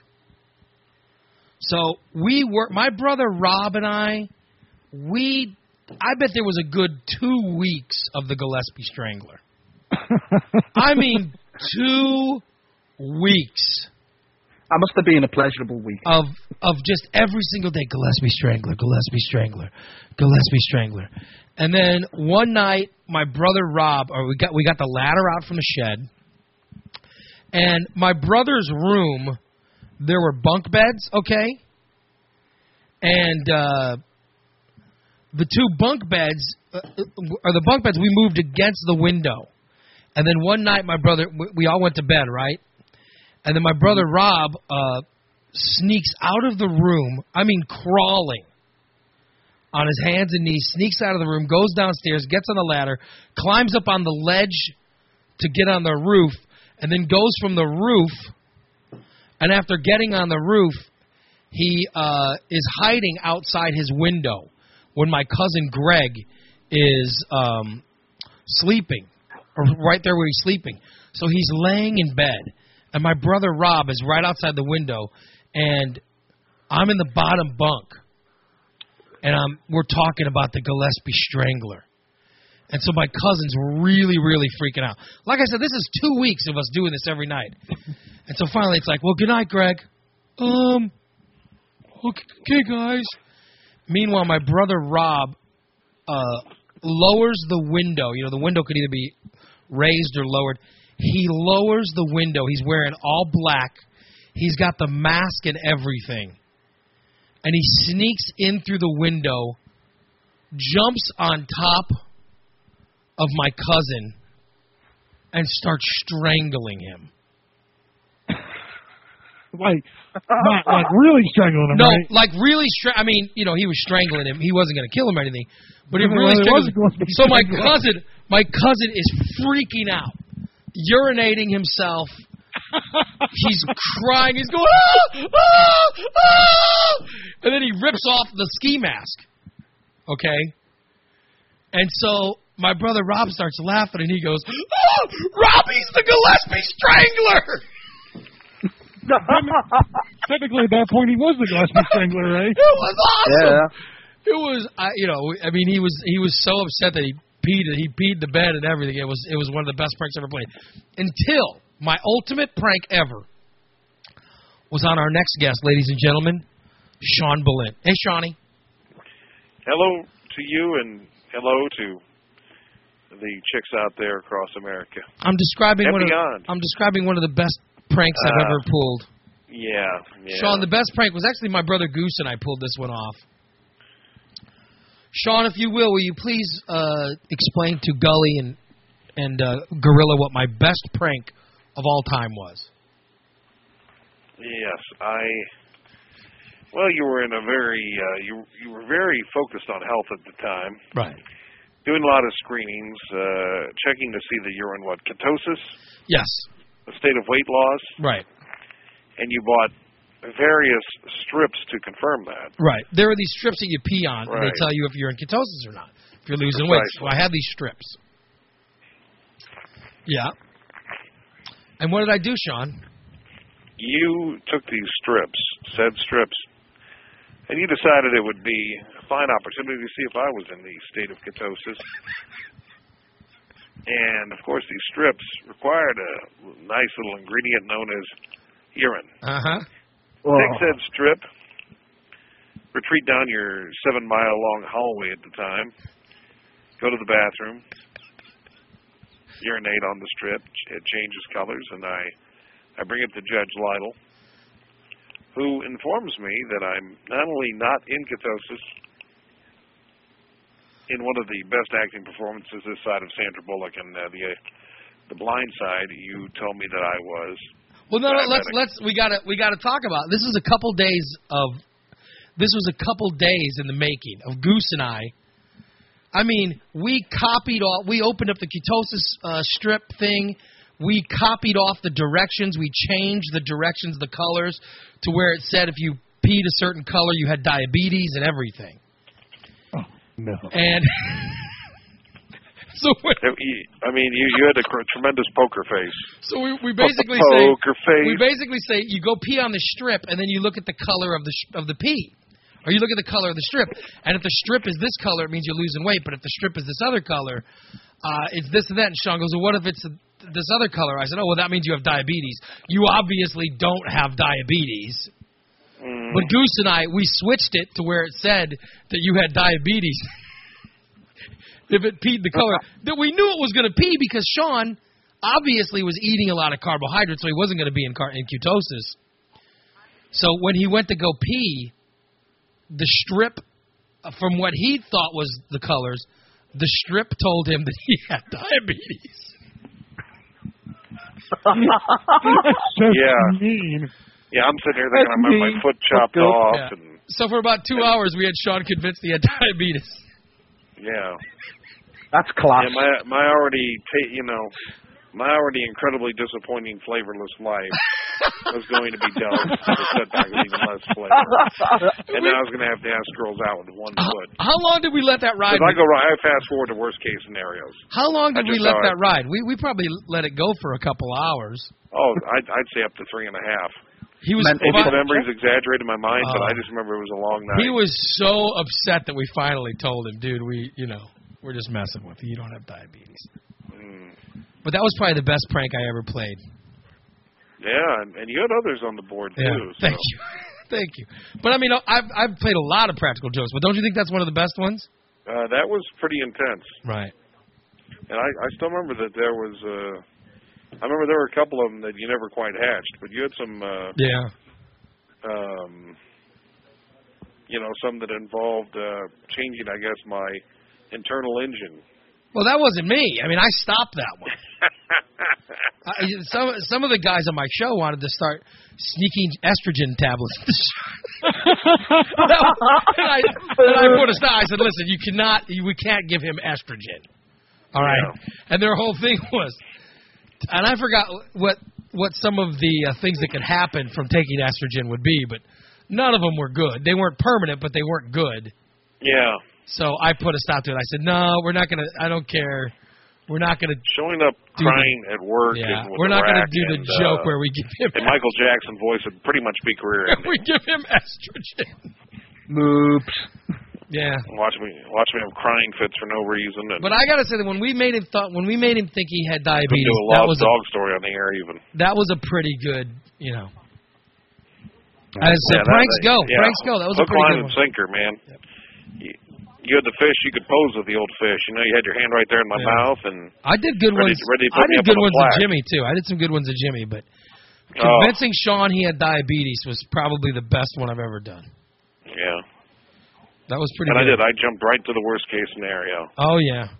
So we were, my brother Rob and I, we, I bet there was a good two weeks of the Gillespie Strangler. I mean, two weeks. That must have been a pleasurable week. Of of just every single day, Gillespie Strangler, Gillespie Strangler, Gillespie Strangler. And then one night, my brother Rob, or we got we got the ladder out from the shed, and my brother's room, there were bunk beds, okay? And uh, the two bunk beds, uh, or the bunk beds, we moved against the window. And then one night, my brother, we all went to bed, right? And then my brother Rob uh, sneaks out of the room, I mean crawling, on his hands and knees, sneaks out of the room, goes downstairs, gets on the ladder, climbs up on the ledge to get on the roof, and then goes from the roof. And after getting on the roof, he uh, is hiding outside his window when my cousin Greg is um, sleeping. Or right there where he's sleeping. So he's laying in bed, and my brother Rob is right outside the window, and I'm in the bottom bunk, and I'm, we're talking about the Gillespie Strangler. And so my cousin's really, really freaking out. Like I said, this is two weeks of us doing this every night. And so finally it's like, well, good night, Greg. Um, okay, guys. Meanwhile, my brother Rob uh, lowers the window. You know, the window could either be raised or lowered. He lowers the window. He's wearing all black. He's got the mask and everything. And he sneaks in through the window, jumps on top of my cousin, and starts strangling him. like, not like really strangling him, No, right? like really. Stra- I mean, you know, he was strangling him. He wasn't going to kill him or anything, but he Well, really it strangled wasn't going to him. be So my strangling. cousin, my cousin is freaking out, urinating himself. He's crying. He's going, ah, ah, ah! And then he rips off the ski mask. Okay? And so my brother Rob starts laughing, and he goes, oh, Robbie's the Gillespie Strangler! Technically, at that point, he was the Gillespie Strangler, right? It was awesome. Yeah. It was, I, you know, I mean, he was he was so upset that he peed he peed the bed and everything. It was it was one of the best pranks ever played. Until my ultimate prank ever was on our next guest, ladies and gentlemen, Sean Bolin. Hey, Shawnee. Hello to you and hello to the chicks out there across America. I'm describing And one beyond. of I'm describing one of the best pranks I've Uh, ever pulled. Yeah, yeah. Sean, the best prank was actually my brother Goose and I pulled this one off. Sean, if you will, will you please uh, explain to Gully and and uh, Gorilla what my best prank of all time was? Yes, I. Well, you were in a very uh, you you were very focused on health at the time. Right. Doing a lot of screenings, uh, checking to see that you're in what ketosis, Yes. a state of weight loss, Right. and you bought various strips to confirm that. Right. There are these strips that you pee on, and Right. they tell you if you're in ketosis or not, if you're losing weight. So Precisely. I had these strips. Yeah. And what did I do, Sean? You took these strips, said strips, and you decided it would be a fine opportunity to see if I was in the state of ketosis. And, of course, these strips required a nice little ingredient known as urine. Uh-huh. Take said strip, retreat down your seven-mile-long hallway at the time, go to the bathroom, urinate on the strip, it changes colors, and I, I bring it to Judge Lytle, who informs me that I'm not only not in ketosis, in one of the best acting performances this side of Sandra Bullock and uh, the uh, the Blind Side, you told me that I was. Well, no, no, let's diabetic. let's we gotta we gotta talk about this. Is a couple days of this was a couple days in the making of Goose and I. I mean, we copied all. We opened up the ketosis uh, strip thing. We copied off the directions. We changed the directions, the colors, to where it said if you peed a certain color, you had diabetes and everything. Oh, no. And so, when, I mean, you, you had a cr- tremendous poker face. so we, we basically say Poker face. we basically say you go pee on the strip, and then you look at the color of the sh- of the pee. Or you look at the color of the strip, and if the strip is this color, it means you're losing weight. But if the strip is this other color, uh, it's this and that. And Sean goes, well, what if it's this other color? I said, oh, well, that means you have diabetes. You obviously don't have diabetes. Mm. But Goose and I, we switched it to where it said that you had diabetes. If it peed the color. That we knew it was going to pee because Sean obviously was eating a lot of carbohydrates, so he wasn't going to be in, car- in ketosis. So when he went to go pee, the strip, uh, from what he thought was the colors, the strip told him that he had diabetes. That's just Yeah. mean. Yeah, I'm sitting here thinking That's I'm having my mean. foot chopped That's off. Yeah. and So for about two hours, we had Sean convinced he had diabetes. Yeah. That's class. Yeah, my, my already, ta- you know, my already incredibly disappointing flavorless life was going to be dealt with a setback with even less flavor. And now I was going to have to ask girls out with one How, foot. how long did we let that ride? If I go right, I fast forward to worst case scenarios. How long did I we just let saw that it. ride? We we probably let it go for a couple hours. Oh, I'd, I'd say up to three and a half. He was Mental Maybe fi- the memories exaggerated in my mind, but Oh. I just remember it was a long night. he was so upset that we finally told him, dude, we you know we're just messing with you. You don't have diabetes. Mm. But that was probably the best prank I ever played. Yeah, and, and you had others on the board, Yeah. too. So. Thank you, thank you. But I mean, I've I've played a lot of practical jokes, but don't you think that's one of the best ones? Uh, that was pretty intense. Right. And I, I still remember that there was, uh, I remember there were a couple of them that you never quite hatched, but you had some, uh, Yeah. um, you know, some that involved uh, changing, I guess, my internal engine. Well, that wasn't me. I mean, I stopped that one. I, some some of the guys on my show wanted to start sneaking estrogen tablets. and, I, and I put a stop. I said, "Listen, you cannot. You, we can't give him estrogen." All right. Yeah. And their whole thing was, and I forgot what what some of the uh, things that could happen from taking estrogen would be, but none of them were good. They weren't permanent, but they weren't good. Yeah. So I put a stop to it. I said, "No, we're not gonna. I don't care." We're not going to showing up crying the, at work. Yeah, and with we're not going to do and, the joke uh, where we give him. And Michael Jackson's voice would pretty much be career ending. We give him estrogen. Moops. Yeah. Watch me, watch me have crying fits for no reason. And but I got to say that when we made him thought, when we made him think he had diabetes, do a that lost was dog a, story on the air even. That was a pretty good, you know. I yeah, said, that, pranks that, go, yeah. pranks go. That was Hook, a pretty line, good and one. sinker, man. Yep. You, you had the fish, you could pose with the old fish. You know, you had your hand right there in my yeah. mouth, and I did good ready, ones. Ready to put I me did up good on ones the of Jimmy too. I did some good ones of Jimmy, but convincing oh. Sean he had diabetes was probably the best one I've ever done. Yeah, that was pretty. And good. I did. I jumped right to the worst case scenario. Oh yeah.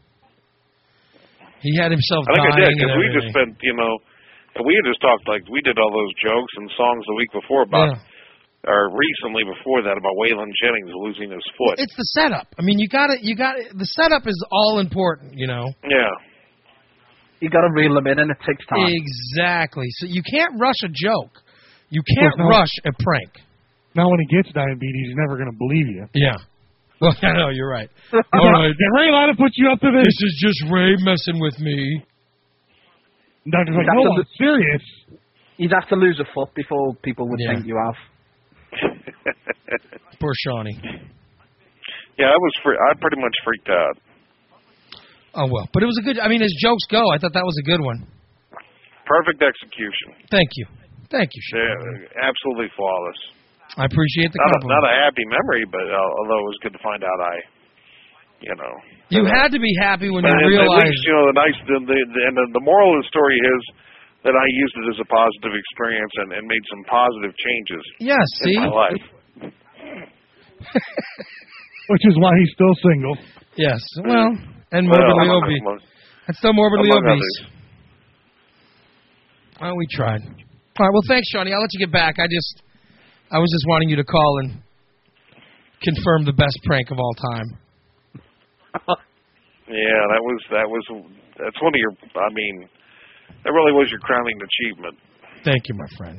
He had himself. I think I dying did because and we just spent, you know, we had just talked like we did all those jokes and songs the week before about. Yeah. Or recently before that about Waylon Jennings losing his foot. It's the setup. I mean, you got to you got the setup is all important, you know. Yeah. You got to reel them in, and it takes time. Exactly. So you can't rush a joke. You can't no, rush a prank. Now, when he gets diabetes, he's never going to believe you. Yeah. Well, I know you're right. All right, did Ray Lana put you up to this? This is just Ray messing with me. Doctor's like, no, I'm serious. You'd have to lose a foot before people would Yeah. think you have. Poor Shawnee. Yeah, I was. Free, I pretty much freaked out. Oh well, but it was a good. I mean, as jokes go, I thought that was a good one. Perfect execution. Thank you, thank you, Shawnee. Yeah, absolutely flawless. I appreciate the not a, compliment. not a happy memory, but uh, although it was good to find out I, you know. You had to be happy when you and realized. At least, you know, the nice. The, the, the, and the, the moral of the story is that I used it as a positive experience and, and made some positive changes yes, see? in my life. Which is why he's still single. Yes, well, and Well, morbidly among- obese. among- And still morbidly among obese. others. Well, we tried. All right, well, thanks, Shawnee. I'll let you get back. I just, I was just wanting you to call and confirm the best prank of all time. Yeah, that was that was that's one of your. I mean, that really was your crowning achievement. Thank you, my friend.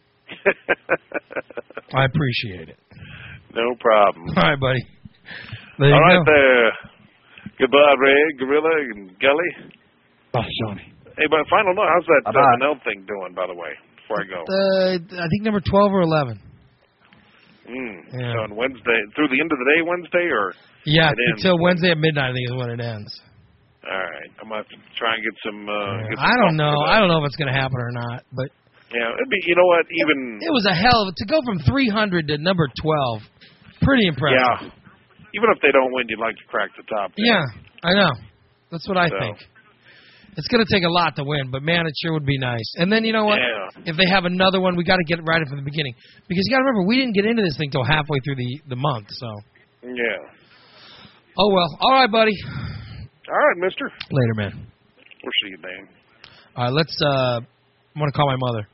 I appreciate it. No problem. All right, buddy. There you All right go. there. Goodbye, Ray, Gorilla, and Gully. Oh, Johnny. Hey, but final note, how's that uh, Bye-bye. Manel thing doing, by the way, before I go? Uh, I think number twelve or eleven. Mm. Yeah. So on Wednesday, through the end of the day Wednesday, or? Yeah, It ends. until Wednesday at midnight, I think is when it ends. All right. I'm going to have to try and get some... Uh, Yeah. get some I don't help know. for that. I don't know if it's going to happen or not, but Yeah, it'd be, you know what, even... it was a hell of a, to go from three hundred to number twelve. Pretty impressive. Yeah. Even if they don't win, you'd like to crack the top ten. Yeah, I know. That's what I So. think. It's going to take a lot to win, but man, it sure would be nice. And then you know what? Yeah. If they have another one, we got to get it right from the beginning because you got to remember we didn't get into this thing till halfway through the the month. So. Yeah. Oh well. All right, buddy. All right, mister. Later, man. We'll see you, Dan. All right, let's. Uh, I'm going to call my mother.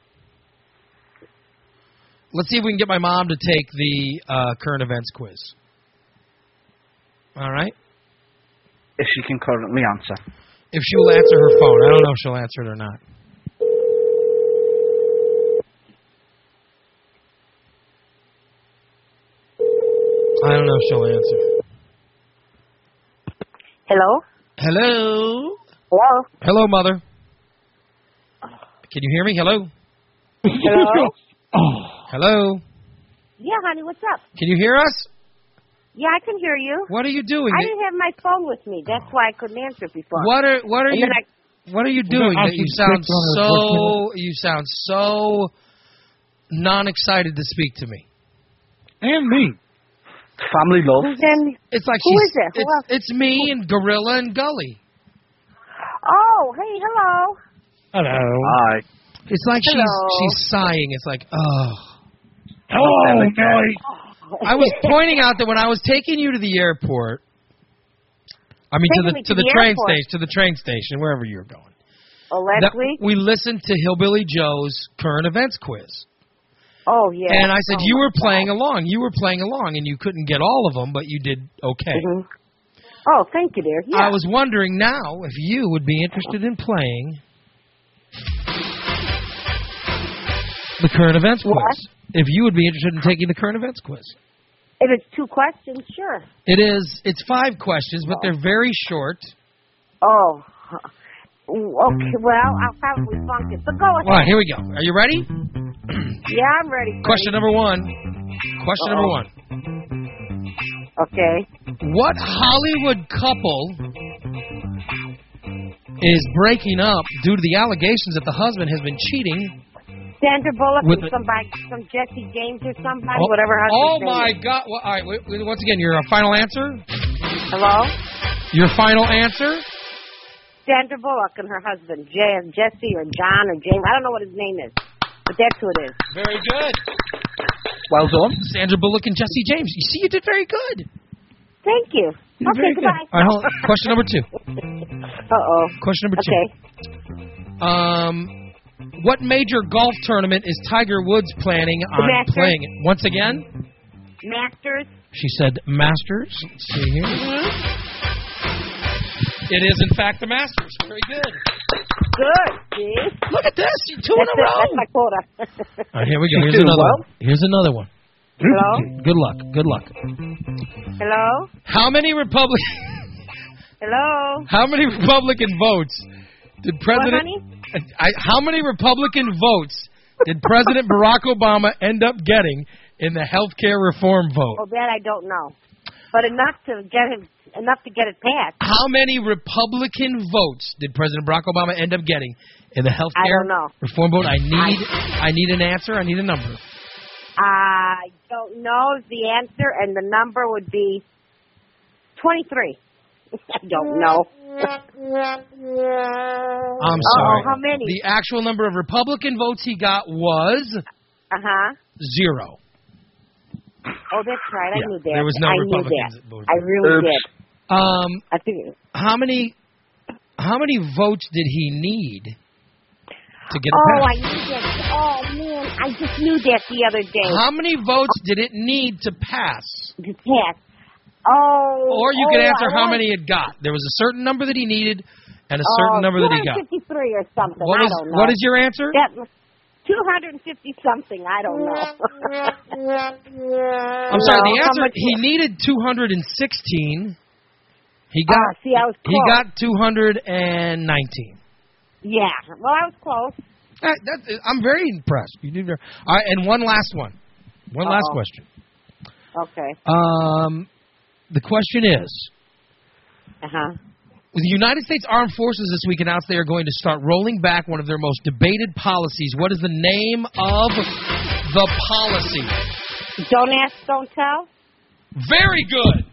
Let's see if we can get my mom to take the uh, current events quiz. All right. If she can currently answer. If she will answer her phone. I don't know if she'll answer it or not. I don't know if she'll answer. Hello? Hello? Hello? Hello, Mother. Can you hear me? Hello? Hello? Oh. Hello? Yeah, honey, what's up? Can you hear us? Yeah, I can hear you. What are you doing? I didn't have my phone with me. That's why I couldn't answer before. What are what are And you then I, what are you doing? that That you actually sound sticks on her so voicemail? you sound so non-excited to speak to me. And me. Family love. then, It's like Who she's, is it? Who It's, else? it's me and Gorilla and Gully. oh, hey, hello. Hello. Hi. It's like she's Hello. she's sighing. It's like, oh. Oh, Like that. no. I was pointing out that when I was taking you to the airport, I mean to Taking the me to to the the train airport. station, to the train station, wherever you're going. Oh, last that week? we listened to Hillbilly Joe's current events quiz. Oh, yeah. And I said, oh, you were God. playing along. You were playing along, and you couldn't get all of them, but you did okay. Mm-hmm. Oh, thank you, dear. Yeah. I was wondering now if you would be interested in playing the current events quiz. What? If you would be interested in taking the current events quiz. If it's two questions, sure. It is. It's five questions, but they're very short. Oh. Okay, well, I'll probably funk it. But go ahead. All right, here we go. Are you ready? Yeah, I'm ready. Question buddy. number one. Question Uh-oh. number one. Okay. What Hollywood couple is breaking up due to the allegations that the husband has been cheating? Sandra Bullock With and the- somebody, some Jesse James or somebody, Oh, whatever her oh husband's my name is. God! Well, all right, wait, wait, once again, your final answer. Hello? Your final answer. Sandra Bullock and her husband, Jay, Jesse or John or James. I don't know what his name is, but that's who it is. Very good. Well done. Sandra Bullock and Jesse James. You see, you did very good. Thank you. You did Okay, very good. goodbye. All right, hold on. Question number two. Uh-oh. Question number two. Okay. Um, what major golf tournament is Tiger Woods planning The on Masters. playing? Once again, Masters. she said Masters. Let's see here. Mm-hmm. It is, in fact, the Masters. Very good. Good, see? Look at this. You two in That's, a it. row. That's my quota. All right, here we go. She's Here's doing another well. one. Here's another one. Hello? Good luck. Good luck. Hello? How many Republic? Hello? How many Republican votes did President? honey? I, how many Republican votes did President Barack Obama end up getting in the health care reform vote? Oh, that I don't know. But enough to get him, enough to get it passed. How many Republican votes did President Barack Obama end up getting in the health I care don't know. reform vote? I need, I need an answer. I need a number. I don't know the answer, and the number would be twenty-three. I don't know. I'm Uh-oh, sorry. how many? The actual number of Republican votes he got was Uh-huh. zero. Oh, that's right. I Yeah, knew that. there was no I knew Republicans that. that voted. I really Oops. did. Um, I think. how many, how many votes did he need to get it Oh, passed? I knew that. Oh man, I just knew that the other day. How many votes did it need to pass? To pass. Oh. Or you oh, could answer I how want- many it got. There was a certain number that he needed and a Oh, certain number that he got. two hundred fifty-three or something. What I is, don't know. what is your answer? That two hundred fifty something. I don't know. I'm sorry, the No, how answer, much- he needed two hundred sixteen. He got, Ah, see, I was he close. got two hundred nineteen. Yeah. Well, I was close. That, that, I'm very impressed. You did very, all right, and one last one. One last Uh-oh. question. Okay. Um, the question is, Uh huh. the United States Armed Forces this week announced they are going to start rolling back one of their most debated policies. What is the name of the policy? Don't ask, don't tell. Very good.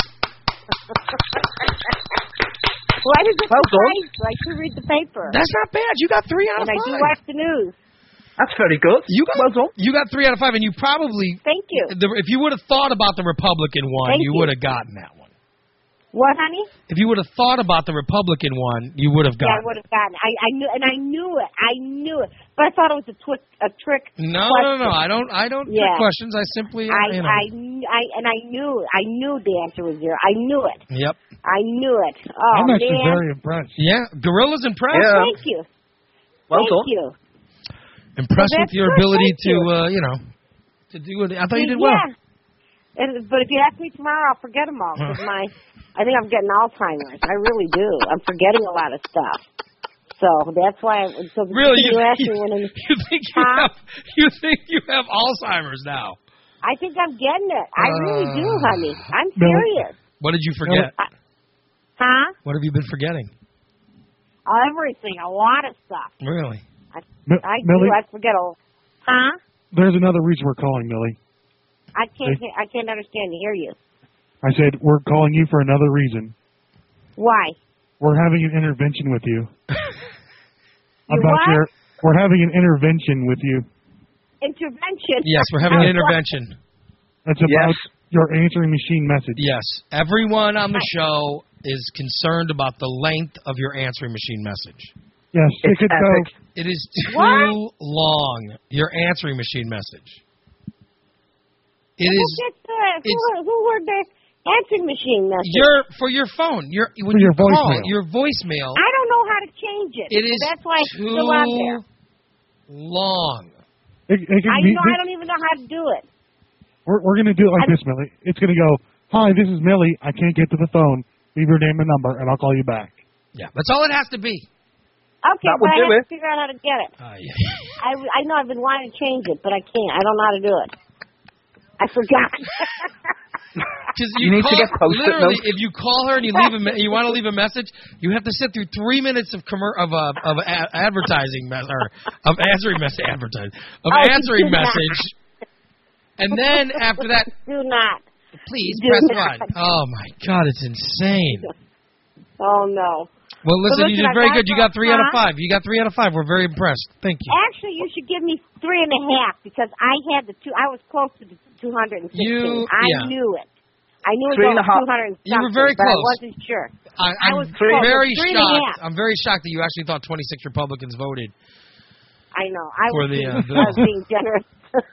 Why does it Well done. surprise you? I should read the paper. That's not bad. You got three out of and I do five. watch the news. That's very good. You got, well done. you got three out of five, and you probably, Thank you. the, if you would have thought about the Republican one, Thank you you. would have gotten that one. What, honey? If you would have thought about the Republican one, you would have Yeah, I gotten would have gotten. I, I knew, and I knew it. I knew it, but I thought it was a, twi- a trick. it. No, question. no, no. I don't. I don't Yeah. trick questions. I simply, uh, I, you know. I, kn- I, and I knew, I knew the answer was zero. I knew it. Yep. I knew it. Oh I'm actually man! very impressed. Yeah. Gorilla's impressed. Yeah. Thank you. Well Thank done. you. Impressed Well, with your that's good. ability Thank to, you. uh, you know, to do it. I thought you did well. Yeah. And, but if you ask me tomorrow, I'll forget them all. Cause my, I think I'm getting Alzheimer's. I really do. I'm forgetting a lot of stuff. So that's why. I, so Really, you, you ask you, me when I'm, you think you Huh? have you think you have Alzheimer's now? I think I'm getting it. I really do, Uh, honey. I'm no. serious. What did you forget? I, huh? What have you been forgetting? Everything. A lot of stuff. Really? I, Mi- I Millie, do. I forget all. Huh? there's another reason we're calling, Millie. I can't. he- I can't understand. Hear you. I said we're calling you for another reason. Why? We're having an intervention with you. You about what? your. We're having an intervention with you. Intervention. Yes, we're having an What? intervention. It's about Yes. your answering machine message. Yes, everyone on the show is concerned about the length of your answering machine message. Yes, it It's could go. epic. It is too What? long. Your answering machine message. It Who is gets the, who, it's- who were the answering machine message? your for your phone. Your when For you your call voicemail. your voicemail. I don't know how to change it. It so is that's why it's too still on there. long. It, it can I be, know. I don't even know how to do it. We're, we're going to do it like I- this, Millie. It's going to go, hi, this is Millie. I can't get to the phone. Leave your name and number, and I'll call you back. Yeah, that's all it has to be. Okay, That but would I do have it. to figure out how to get it. Uh, yeah. I, I know I've been wanting to change it, but I can't. I don't know how to do it. I forgot. Because You need to call, get Post-it literally, notes. if you call her and you leave a, me- you want to leave a message, you have to sit through three minutes of commer- of uh, of a- advertising mess or of answering message advertising of Oh, answering do not. message, and then after that, Do not. please Do press not. one. Oh my God, it's insane. Oh no. Well, listen, you listen, did I very got good. You got three out of huh? five. You got three out of five. We're very impressed. Thank you. Actually, you should give me three and a half because I had the two. I was close to the two hundred and sixteen. You- I yeah. knew it. I knew it Three was and a half. two hundred and something, You were very but I close. wasn't sure. I, I'm I was close. very Three and a shocked. half. I'm very shocked that you actually thought twenty-six Republicans voted. I know. I For was, the, being, uh, the- I was being generous.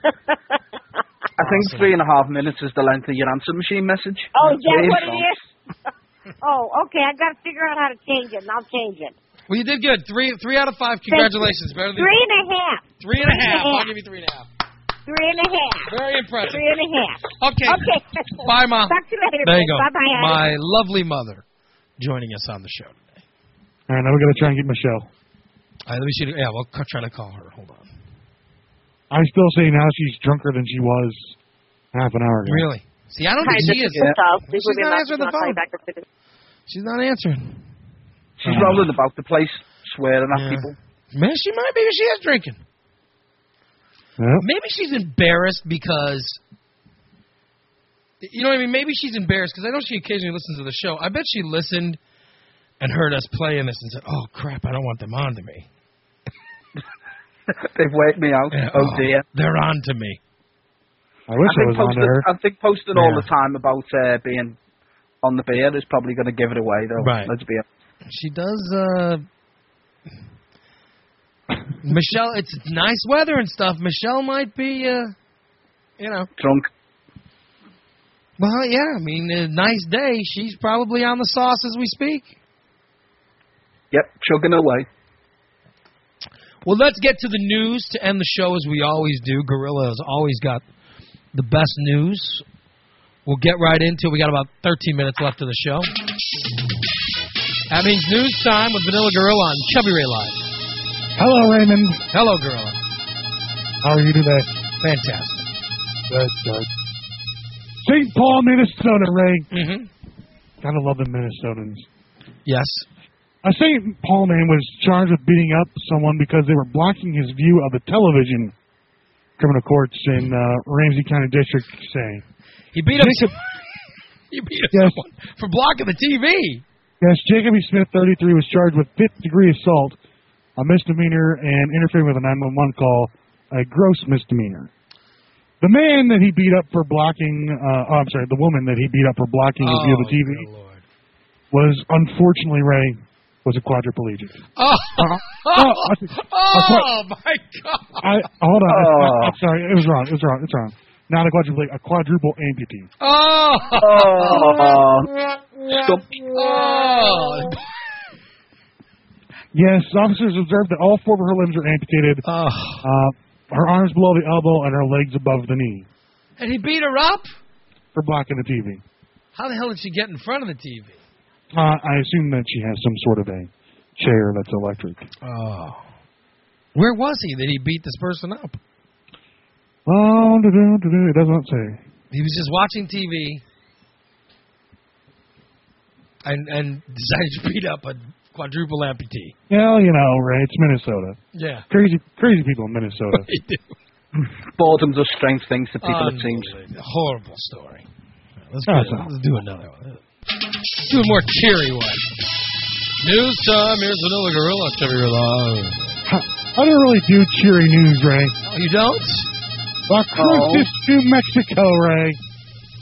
I think three and a half minutes is the length of your answer machine message. Oh, is that Really what it long. is? Oh, okay. I got to figure out how to change it, and I'll change it. Well, you did good. Three, three out of five. Thank you. Congratulations. Better than Three and a half. three and a Three and a half. I'll half. give you three and a half. Three and a half. Very impressive. Three and a half. Okay. Okay. Bye, Mom. Talk to you later. There you go. Bye bye. My lovely mother joining us on the show today. All right, now we got to try and get Michelle. Uh, let me see. Yeah, we'll c- try to call her. Hold on. I still say now she's drunker than she was half an hour ago. Really? See, I don't Hi, think this she is is. Michelle. Please She's leave not a answering the message and I'll call phone. you back in a minute. She's not answering. She's Uh, rolling about the place, swearing at yeah. people. Maybe she might. Maybe she is drinking. Yeah. Maybe she's embarrassed because, you know what I mean? Maybe she's embarrassed because I know she occasionally listens to the show. I bet she listened and heard us playing this and said, oh, crap, I don't want them on to me. They've waked me out. Yeah, oh dear. They're on to me. I wish I I, think was on posting, there. I think posting all Yeah. the time about uh, being on the beer is probably going to give it away, though. Right. Let's be honest. She does, uh... Michelle, it's nice weather and stuff. Michelle might be, uh, you know. Drunk. Well, yeah, I mean, a nice day. She's probably on the sauce as we speak. Yep, chugging away. Well, let's get to the news to end the show as we always do. Gorilla has always got the best news. We'll get right into it. We got about thirteen minutes left of the show. That means news time with Vanilla Gorilla on Chubby Ray Live. Hello, Raymond. Hello, Gorilla. How are you today? Fantastic. Good, good. Saint Paul, Minnesota, Ray. Mm-hmm. Gotta love the Minnesotans. Yes. A Saint Paul man was charged with beating up someone because they were blocking his view of the television. Criminal courts in uh, Ramsey County District say. He beat up. Jacob, he beat up Yes. someone for blocking the T V. yes, Jacob E. Smith, thirty-three, was charged with fifth-degree assault, a misdemeanor, and interfering with a nine one one call, a gross misdemeanor. The man that he beat up for blocking, uh, oh, I'm sorry, the woman that he beat up for blocking his view of the T V good Lord. was, unfortunately, Ray, was a quadriplegic. Oh, Uh, oh, I think- oh my God. I hold on. Oh. I, I'm sorry. It was wrong. It was wrong. It's wrong. Not a quadriplegic, a quadruple amputee. Oh. Oh. Stop. Oh. Yes, officers observed that all four of her limbs were amputated. Oh. Uh, her arms below the elbow and her legs above the knee And he beat her up? for blocking the T V. How the hell did she get in front of the T V? Uh, I assume that she has some sort of a chair that's electric. Oh. Where was he that he beat this person up? Oh, it doesn't say. He was just watching T V and and decided to beat up a quadruple amputee. Well, you know, Ray, it's Minnesota. Yeah. Crazy, crazy people in Minnesota. They do. Boredom does strange things to people, it seems. Unbelievable. Horrible story. Let's, Oh, do, so. let's do another one. Let's do a more cheery one. News time. Here's Vanilla Gorilla. Chubby Ray Live. I don't really do cheery news, Ray. Oh, you don't? La Cruces, New Mexico, Ray.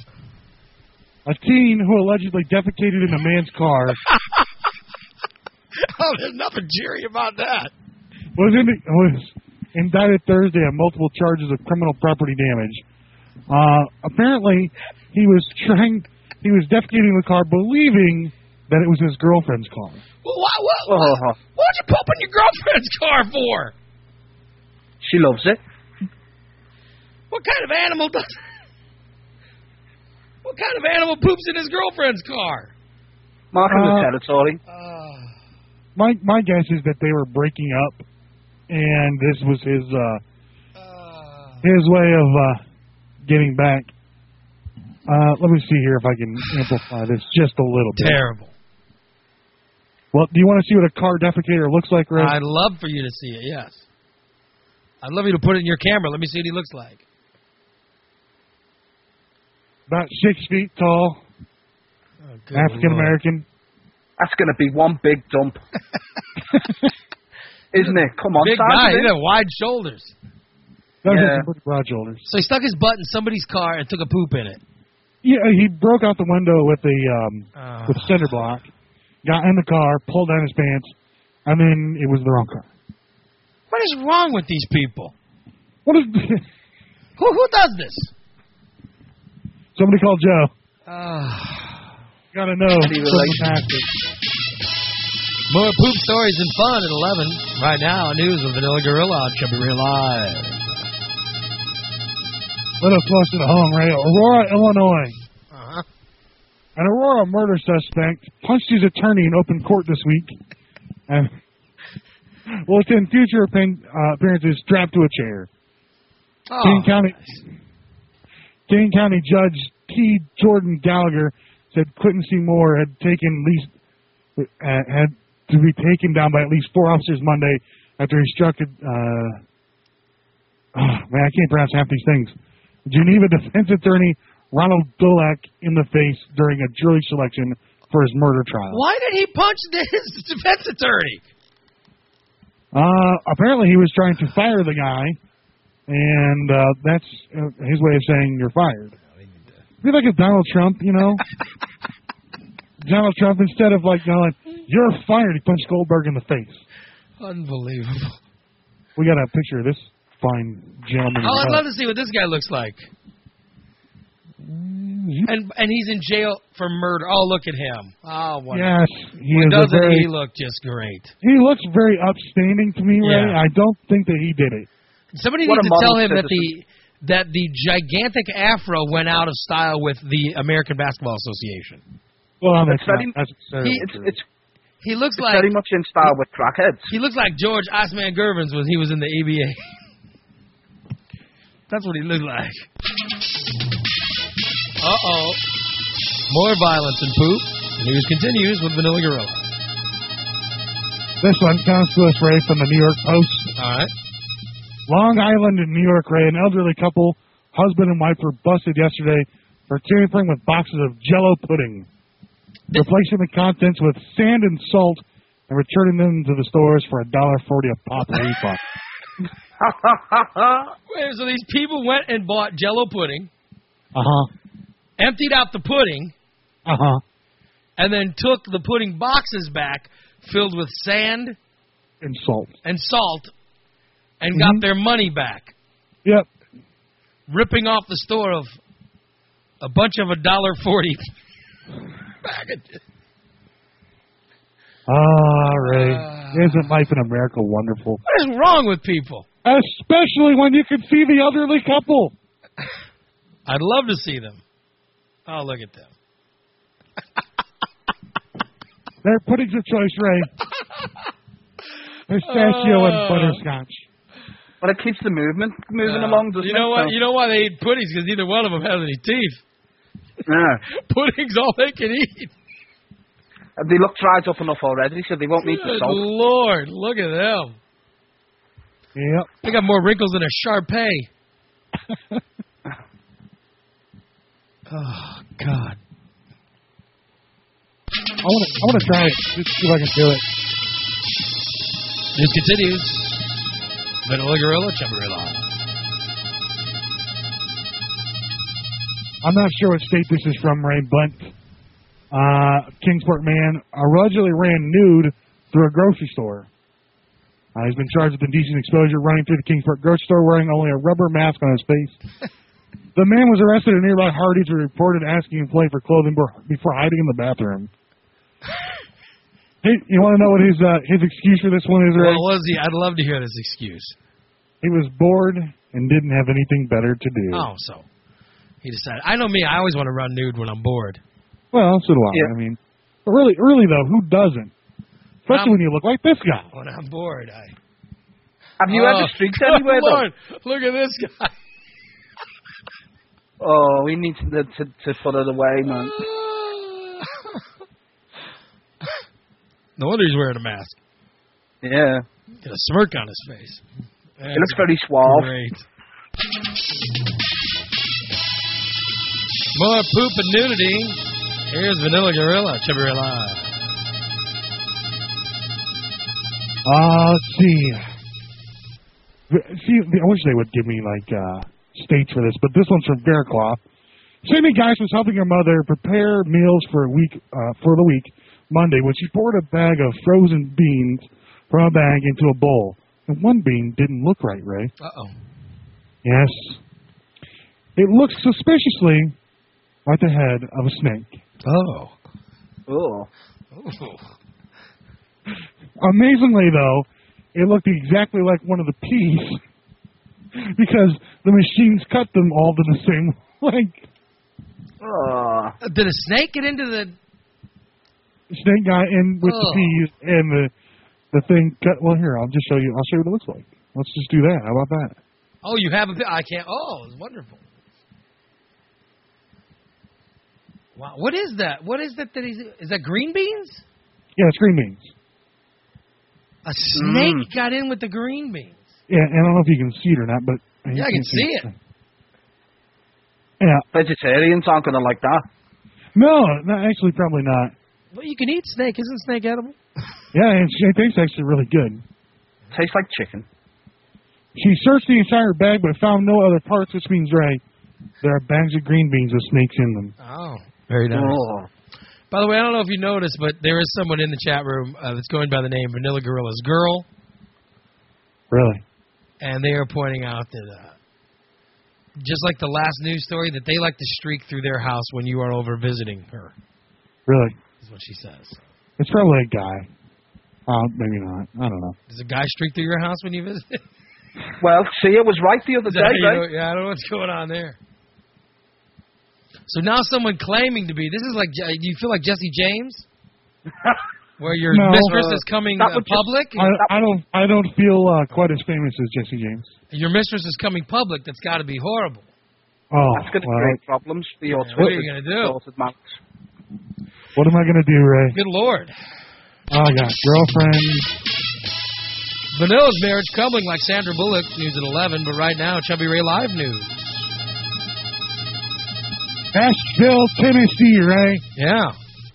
A teen who allegedly defecated in a man's car Oh, there's nothing cheery about that. Was in was indicted Thursday on multiple charges of criminal property damage. Uh, apparently, he was trying. He was defecating the car, believing that it was his girlfriend's car. Well, what? What? What? Oh. What'd you poop in your girlfriend's car for? She loves it. What kind of animal does? What kind of animal poops in his girlfriend's car? Marking Uh, the territory. Uh, My my guess is that they were breaking up, and this was his uh, uh, his way of uh, getting back. Uh, let me see here if I can amplify this just a little bit. terrible. Well, do you want to see what a car defecator looks like, Ray? I'd love for you to see it. Yes. I'd love you to put it in your camera. Let me see what he looks like. About six feet tall, Oh, good African Lord. American. That's going to be one big dump. Isn't it? Come on, Big size guy. of He it. had wide shoulders. Those Yeah. are some pretty broad shoulders. So he stuck his butt in somebody's car and took a poop in it. Yeah, he broke out the window with the um, Oh. with the cinder block, got in the car, pulled down his pants, and then it was the wrong car. What is wrong with these people? What is? Who who does this? Somebody called Joe. Uh, Gotta know. Any relation? Fantastic. more poop stories and fun at eleven. Right now, news with Vanilla Gorilla on Chubby Real Live. Little closer to home, Ray. Aurora, Illinois. Uh-huh. An Aurora murder suspect punched his attorney in open court this week, and will attend future appear- uh, appearances strapped to a chair. Oh, King County, King County Judge T. Jordan Gallagher said Quentin Seymour had taken least uh, had to be taken down by at least four officers Monday after he struck a, uh, oh, man, I can't pronounce half these things. Geneva defense attorney Ronald Dulac in the face during a jury selection for his murder trial. Why did he punch his defense attorney? Uh, apparently he was trying to fire the guy, and uh, that's uh, his way of saying you're fired. Be like a Donald Trump, you know? Donald Trump, instead of like going, you're fired, he punched Goldberg in the face. Unbelievable. We got a picture of this fine gentleman. Oh, I'd love to see what this guy looks like. And and he's in jail for murder. Oh, look at him. Oh, wonderful. Yes, he Well, is a doesn't very, he look just great? he looks very upstanding to me, Ray. Yeah. I don't think that he did it. Somebody What needs a to tell model him that citizen. the that the gigantic afro went out of style with the American Basketball Association. Well, that's It's very- not necessarily he- It's, true. it's, He looks it's like very much in style with crackheads. he looks like George Osman Gervins when he was in the A B A. That's what he looked like. Uh oh. More violence and poop. News continues with Vanilla Gorilla. This one comes to us, Ray, from the New York Post. All right. Long Island in New York, Ray, an elderly couple, husband and wife, were busted yesterday for tampering with boxes of Jell-O pudding, replacing the contents with sand and salt, and returning them to the stores for a dollar forty a pop or refund. Wait, so these people went and bought Jell-O pudding, Uh huh. emptied out the pudding, Uh huh. and then took the pudding boxes back filled with sand And salt. and salt and Mhm. got their money back, Yep. ripping off the store of a bunch of a dollar forty packages. Ah, Ray. Uh. Isn't life in America wonderful? What is wrong with people? Especially when you can see the elderly couple. I'd love to see them. Oh, look at them. They're puddings of choice, Ray. Pistachio Uh. and butterscotch. But it keeps the movement moving Uh, along, doesn't you know it? what? So- You know why they eat puddings? Because neither one of them has any teeth. Yeah. Pudding's all they can eat. And they look dried up enough already, so they won't need the Good salt. Lord, look at them. Yep. They got more wrinkles than a Shar-Pei. Oh, God. I want to. I want to try it. Just see if I can do it. News continues. Vanilla Gorilla, Chubby Live. I'm not sure what state this is from, Ray, but uh, Kingsport man allegedly ran nude through a grocery store. Uh, he's been charged with indecent exposure running through the Kingsport grocery store wearing only a rubber mask on his face. The man was arrested at nearby Hardee's and reported asking an employee for clothing before hiding in the bathroom. Hey, you want to know what his uh, his excuse for this one is, Ray? What was he? I'd love to hear this excuse. He was bored and didn't have anything better to do. Oh, so he decided. I know me. I always want to run nude when I'm bored. Well, so do I. Yeah. I mean, but really, really though, who doesn't? Especially when, when you look like this guy. When I'm bored, I. Have you oh, ever streaked anywhere, Lord, though? look at this guy. Oh, we need to, to, to put it away, man. No wonder he's wearing a mask. Yeah. Got a smirk on his face. It looks very suave. Great. More poop and nudity. Here's Vanilla Gorilla, Chubby Ray Live. Uh, let's see. See, I wish they would give me, like, uh, states for this, but this one's from Bearclaw. Sammy Geis was helping her mother prepare meals for a week, uh, for the week, Monday, when she poured a bag of frozen beans from a bag into a bowl. And one bean didn't look right, Ray. Uh-oh. Yes. It looks suspiciously like the head of a snake. Oh. Oh. Ooh. Amazingly, though, it looked exactly like one of the peas because the machines cut them all to the same length. Oh. Did a snake get into the... Snake guy in with oh. the peas and the the thing cut. Well, here, I'll just show you. I'll show you what it looks like. Let's just do that. How about that? Oh, you have a... I can't... Oh, it's wonderful. Wow. What is that? What is that that he's... Is that green beans? Yeah, it's green beans. A snake Mm. got in with the green beans. Yeah, and I don't know if you can see it or not, but... Yeah, I can see it. Yeah. Vegetarians aren't going to like that. No, no, actually, probably not. Well, you can eat snake. Isn't snake edible? Yeah, and it tastes actually really good. Tastes like chicken. She searched the entire bag but found no other parts, which means, Ray, there are bags of green beans with snakes in them. Oh, very nice. Oh. By the way, I don't know if you noticed, but there is someone in the chat room uh, that's going by the name Vanilla Gorilla's Girl, Really? and they are pointing out that, uh, just like the last news story, that they like to streak through their house when you are over visiting her, Really? is what she says. It's probably a guy. Uh, maybe not. I don't know. Does a guy streak through your house when you visit? Well, see, it was right the other Is that how day, you right? know- yeah, I don't know what's going on there. So now someone claiming to be, this is like, do you feel like Jesse James? Where your No. mistress Uh, is coming that uh, would just- public? I, I don't. I don't feel uh, quite as famous as Jesse James. Your mistress is coming public. That's got to be horrible. Oh, That's going to well, create problems for your Yeah, what are Twitter. you gonna do? sorted mouths. what am I going to do, Ray? Good Lord. Oh, I got girlfriend. Vanilla's marriage crumbling like Sandra Bullock, news at eleven, but right now, Chubby Ray Live news. Nashville, Tennessee, Ray. Yeah.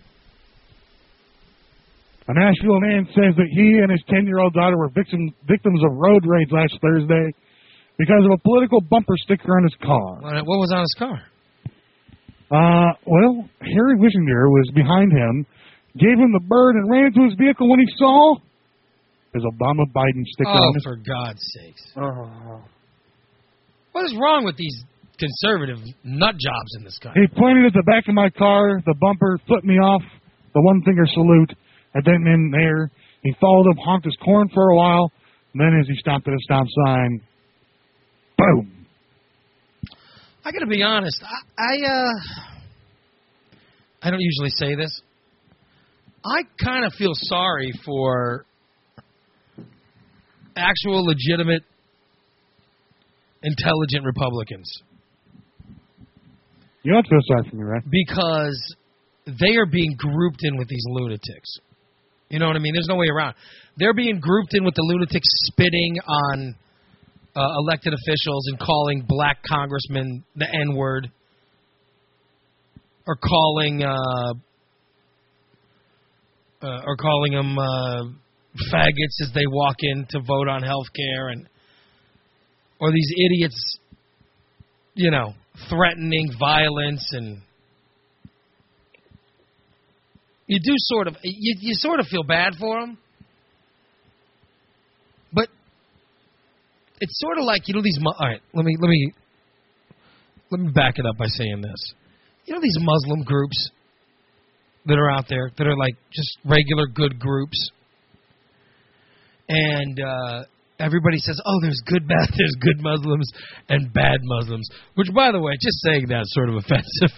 A Nashville man says that he and his ten-year-old daughter were victim, victims of road rage last Thursday because of a political bumper sticker on his car. What, what was on his car? Uh, well, Harry Wishinger was behind him, gave him the bird, and ran into his vehicle when he saw his Obama Biden sticker Oh, on his for God's sakes. Oh. What is wrong with these conservative nut jobs in this country? He pointed at the back of my car, the bumper, flipped me off, the one-finger salute, and then in there, he followed him, honked his horn for a while, and then as he stopped at a stop sign, boom. I got to be honest. I, I, uh, I don't usually say this. I kind of feel sorry for actual, legitimate, intelligent Republicans. You don't feel sorry for me, right? Because they are being grouped in with these lunatics. You know what I mean? There's no way around. They're being grouped in with the lunatics spitting on uh, elected officials and calling black congressmen the N-word, or calling uh, uh, or calling them uh, faggots as they walk in to vote on health care, and or these idiots, you know, threatening violence, and you do sort of you, you sort of feel bad for them. it's sort of like, you know, these. Mu- All right, let me let me let me back it up by saying this. You know, these Muslim groups that are out there that are like just regular good groups, and uh, everybody says, "Oh, there's good bad, there's good Muslims and bad Muslims." Which, by the way, just saying that's sort of offensive.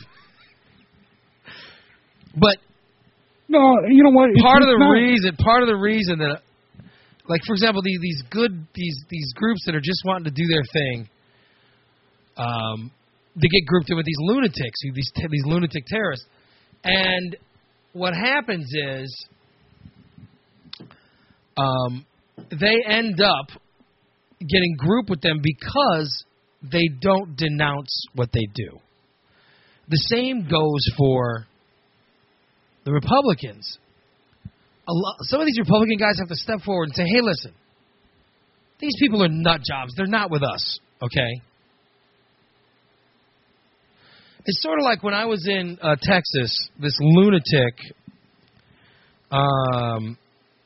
But no, you know what? Part it's, of it's the not, reason, part of the reason that, like for example, these these good these these groups that are just wanting to do their thing, um, they get grouped in with these lunatics, these these lunatic terrorists, and what happens is, um, they end up getting grouped with them because they don't denounce what they do. The same goes for the Republicans. A lot, some of these Republican guys have to step forward and say, hey, listen, these people are nut jobs. They're not with us, okay? It's sort of like when I was in uh, Texas, this lunatic, um,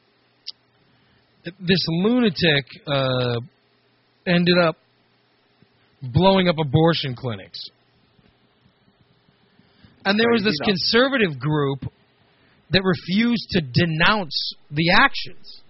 this lunatic uh, ended up blowing up abortion clinics. And there was this conservative group that refused to denounce the actions.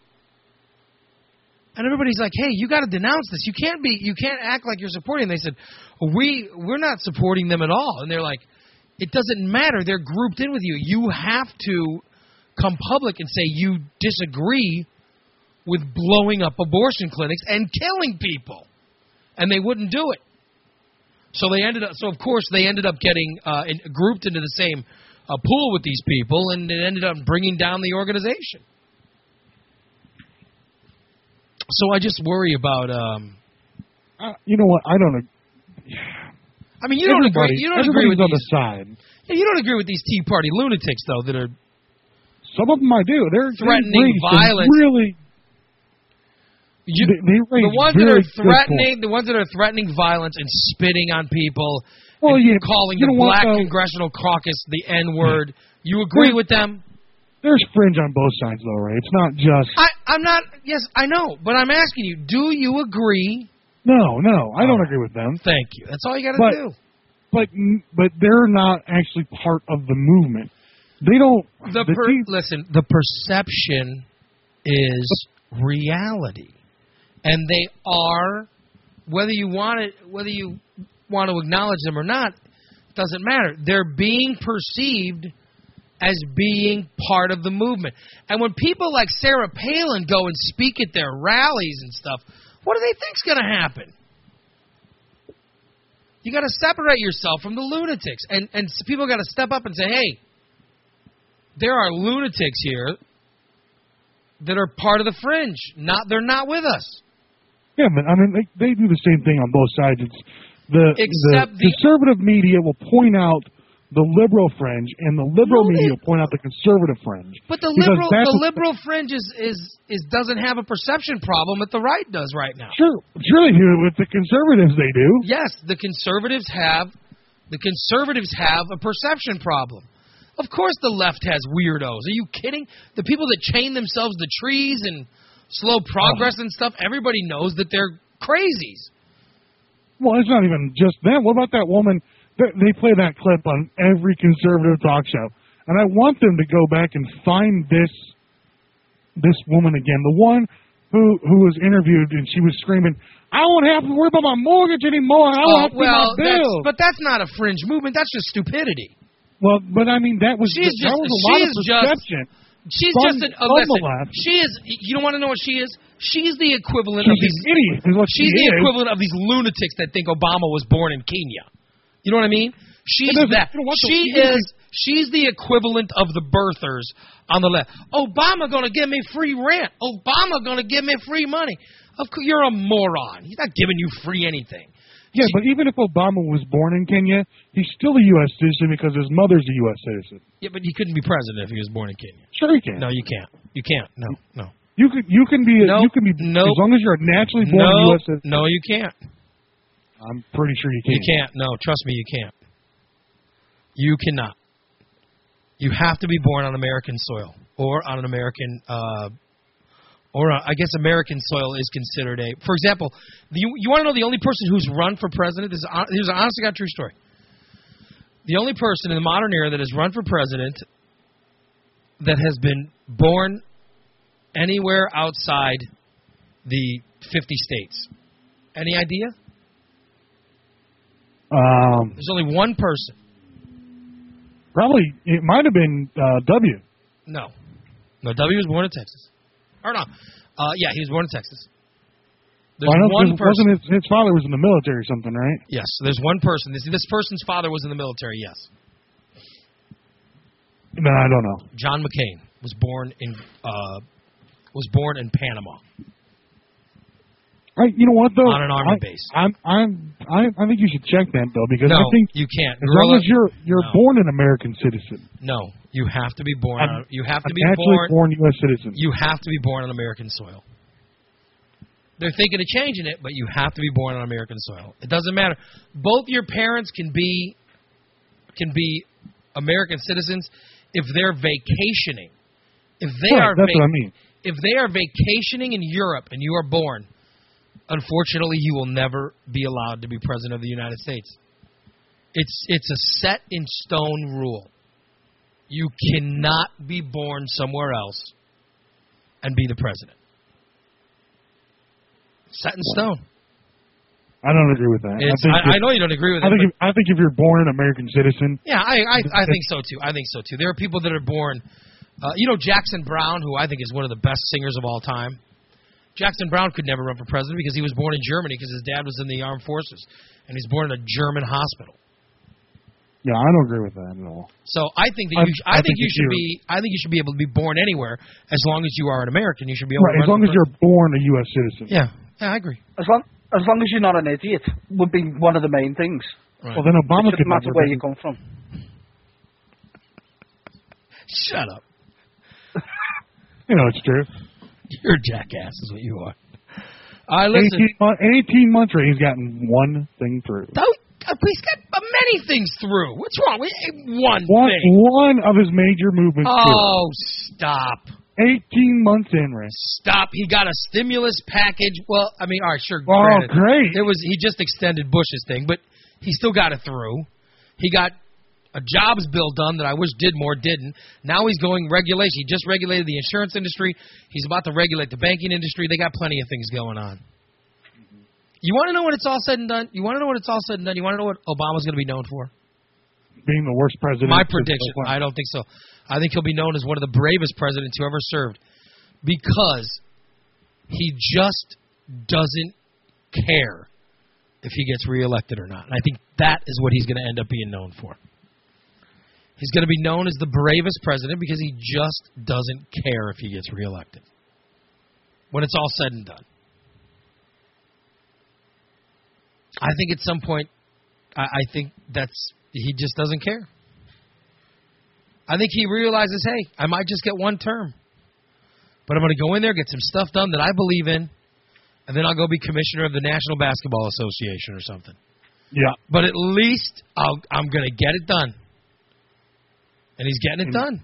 And everybody's like, hey, you got to denounce this. You can't be, you can't act like you're supporting them. They said, we, we're not supporting them at all. And they're like, it doesn't matter. They're grouped in with you. You have to come public and say you disagree with blowing up abortion clinics and killing people. And they wouldn't do it. So they ended up, so of course they ended up getting uh, in, grouped into the same uh, pool with these people, and it ended up bringing down the organization. So I just worry about. Um, uh, you know what? I don't. Ag- I mean, you don't agree. You don't agree with on these, the side. Yeah, you don't agree with these Tea Party lunatics, though, that are. Some of them I do. They're threatening violence. Really. You, they, they the ones that are threatening, the ones that are threatening violence and spitting on people, well, and yeah, calling the Black what, Congressional Caucus the N word. You agree with them? There's fringe on both sides, though, right? It's not just. I, I'm not. Yes, I know, but I'm asking you: do you agree? No, no, I don't oh, agree with them. Thank you. That's all you got to do. But but they're not actually part of the movement. They don't. The, the per, team, listen, the perception is reality. And they are, whether you want it, whether you want to acknowledge them or not, doesn't matter. They're being perceived as being part of the movement. And when people like Sarah Palin go and speak at their rallies and stuff, what do they think's going to happen? You got to separate yourself from the lunatics, and and people got to step up and say, hey, there are lunatics here that are part of the fringe. Not they're not with us. Yeah, but I mean, they, they do the same thing on both sides. It's the, Except the the conservative media will point out the liberal fringe, and the liberal no, media they, will point out the conservative fringe. But the liberal the liberal fringe is, is, is doesn't have a perception problem that the right does right now. Sure, sure they do. With the conservatives, they do. Yes, the conservatives have the conservatives have a perception problem. Of course, the left has weirdos. Are you kidding? The people that chain themselves to trees and slow progress oh. and stuff, everybody knows that they're crazies. Well, it's not even just them. What about that woman? They play that clip on every conservative talk show. And I want them to go back and find this this woman again. The one who who was interviewed and she was screaming, I won't have to worry about my mortgage anymore. I won't oh, have to well, pay my bills. But that's not a fringe movement. That's just stupidity. Well, but I mean, that was, she's that just, was a lot of perception. Just, She's from, just an, uh, listen, she is, you don't want to know what she is? She's the equivalent she's of these, an idiot is what she's she the is. equivalent of these lunatics that think Obama was born in Kenya. You know what I mean? She's that. You know what, she the, is, she's the equivalent of the birthers on the left. Obama gonna give me free rent. Obama gonna give me free money. Of course, you're a moron. He's not giving you free anything. Yeah, but even if Obama was born in Kenya, he's still a U S citizen because his mother's a U S citizen. Yeah, but he couldn't be president if he was born in Kenya. Sure he can. No, you can't. You can't. No, no. You can. You can be. A, nope. You can be. Nope. As long as you're a naturally born nope. U S citizen. No, you can't. I'm pretty sure you can. You can't. No, trust me, you can't. You cannot. You have to be born on American soil or on an American uh, Or uh, I guess American soil is considered a. For example, the, you, you want to know the only person who's run for president? This is, here's an honest to God true story. The only person in the modern era that has run for president that has been born anywhere outside the fifty states. Any idea? Um, There's only one person. Probably, it might have been uh, W. No. No, W was born in Texas. Or no. Uh, yeah, he was born in Texas. There's well, one wasn't person. His, his father was in the military or something, right? Yes, there's one person. This, this person's father was in the military, yes. No, I don't know. John McCain was born in uh, was born in Panama. Right, you know what though? On an army I, base. I'm, I'm, I, I think you should check that though, because no, I think you can't. as Gorilla, long as you're you're no. born an American citizen. No, you have to be born. I'm, on, you have to I'm be naturally born. born U S citizen. You have to be born on American soil. They're thinking of changing it, but you have to be born on American soil. It doesn't matter. Both your parents can be can be American citizens if they're vacationing. If they right, are that's vac- what I mean. If they are vacationing in Europe and you are born, unfortunately, you will never be allowed to be president of the United States. It's it's a set in stone rule. You cannot be born somewhere else and be the president. Set in stone. I don't agree with that. I, It's, think I, if, I know you don't agree with I it. think but- if, I think if you're born an American citizen, yeah, I I, I think so too. I think so too. There are people that are born. Uh, you know Jackson Brown, who I think is one of the best singers of all time. Jackson Brown could never run for president because he was born in Germany because his dad was in the armed forces, and he's born in a German hospital. yeah, I don't agree with that at all. So I think that you. Sh- I, I think, think you if should you're- be. I think you should be able to be born anywhere as long as you are an American. You should be able Right, to as run long for as you're born a U S citizen. Yeah, yeah, I agree. As long as long as you're not an idiot, would be one of the main things. Right. Well, then Obama It could doesn't matter never where be- you come from. Shut up. You know, it's true. You're a jackass, is what you are. All right, listen. eighteen, month, eighteen months, right? He's gotten one thing through. Don't, uh, he's got uh, many things through. What's wrong with one, One, thing? one of his major movements Oh, stop. through. eighteen months in, Ray. Stop. He got a stimulus package. Well, I mean, all right, sure. Oh, granted, great. It was he just extended Bush's thing, but he still got it through. He got a jobs bill done that I wish did more, didn't. Now he's going regulation. He just regulated the insurance industry. He's about to regulate the banking industry. They got plenty of things going on. You want to know when it's all said and done? You want to know when it's all said and done? You want to know what Obama's going to be known for? Being the worst president. My since prediction. Bill Clinton. I don't think so. I think he'll be known as one of the bravest presidents who ever served because he just doesn't care if he gets reelected or not. And I think that is what he's going to end up being known for. He's going to be known as the bravest president because he just doesn't care if he gets reelected when it's all said and done. I think at some point, I, I think that's he just doesn't care. I think he realizes, hey, I might just get one term, but I'm going to go in there, get some stuff done that I believe in, and then I'll go be commissioner of the National Basketball Association or something. Yeah. But at least I'll, I'm going to get it done. And he's getting it done.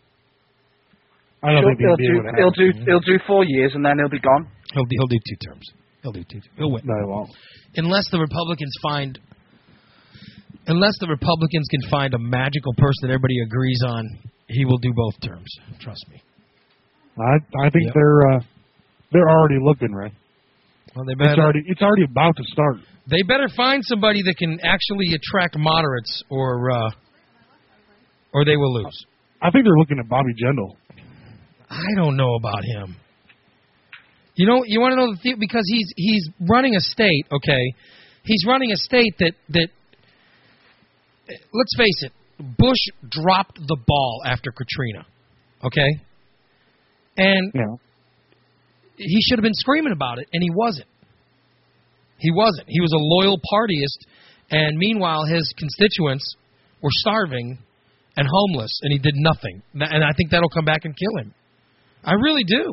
I don't He'll, think he'll, he'd be do, able to he'll have do he'll do four years and then he'll be gone. He'll do, he'll do two terms. He'll do two. He'll win. No, he won't. Unless the Republicans find, unless the Republicans can find a magical person that everybody agrees on, he will do both terms. Trust me. I I think Yep. they're uh, they're already looking, Ray. Well, they It's better, already it's already about to start. they better find somebody that can actually attract moderates, or uh, or they will lose. I think they're looking at Bobby Jindal. I don't know about him. You know, you want to know the th- because he's he's running a state. Okay, he's running a state that that. Let's face it, Bush dropped the ball after Katrina. Okay, and Yeah. he should have been screaming about it, and he wasn't. He wasn't. He was a loyal partyist, and meanwhile, his constituents were starving and homeless, and he did nothing. And I think that'll come back and kill him. I really do.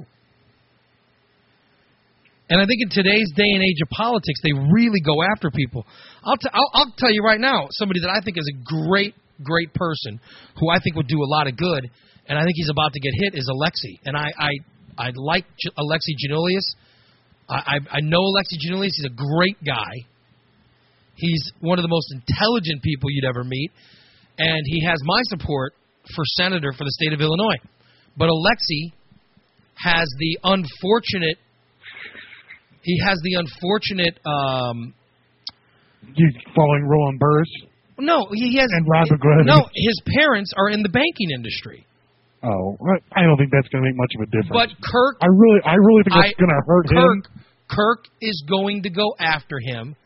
And I think in today's day and age of politics, they really go after people. I'll, t- I'll, I'll tell you right now, somebody that I think is a great, great person, who I think would do a lot of good, and I think he's about to get hit, is Alexei. And I, I, I like J- Alexi Giannoulias. I, I I know Alexi Giannoulias. He's a great guy. He's one of the most intelligent people you'd ever meet, and he has my support for senator for the state of Illinois. But Alexi has the unfortunate. He has the unfortunate. Um, You following Roland Burris? no, he has. And Robert Griffin. No, his parents are in the banking industry. Oh, I don't think that's going to make much of a difference. But Kirk, I really, I really think that's I- going to hurt Kirk, him. Kirk is going to go after him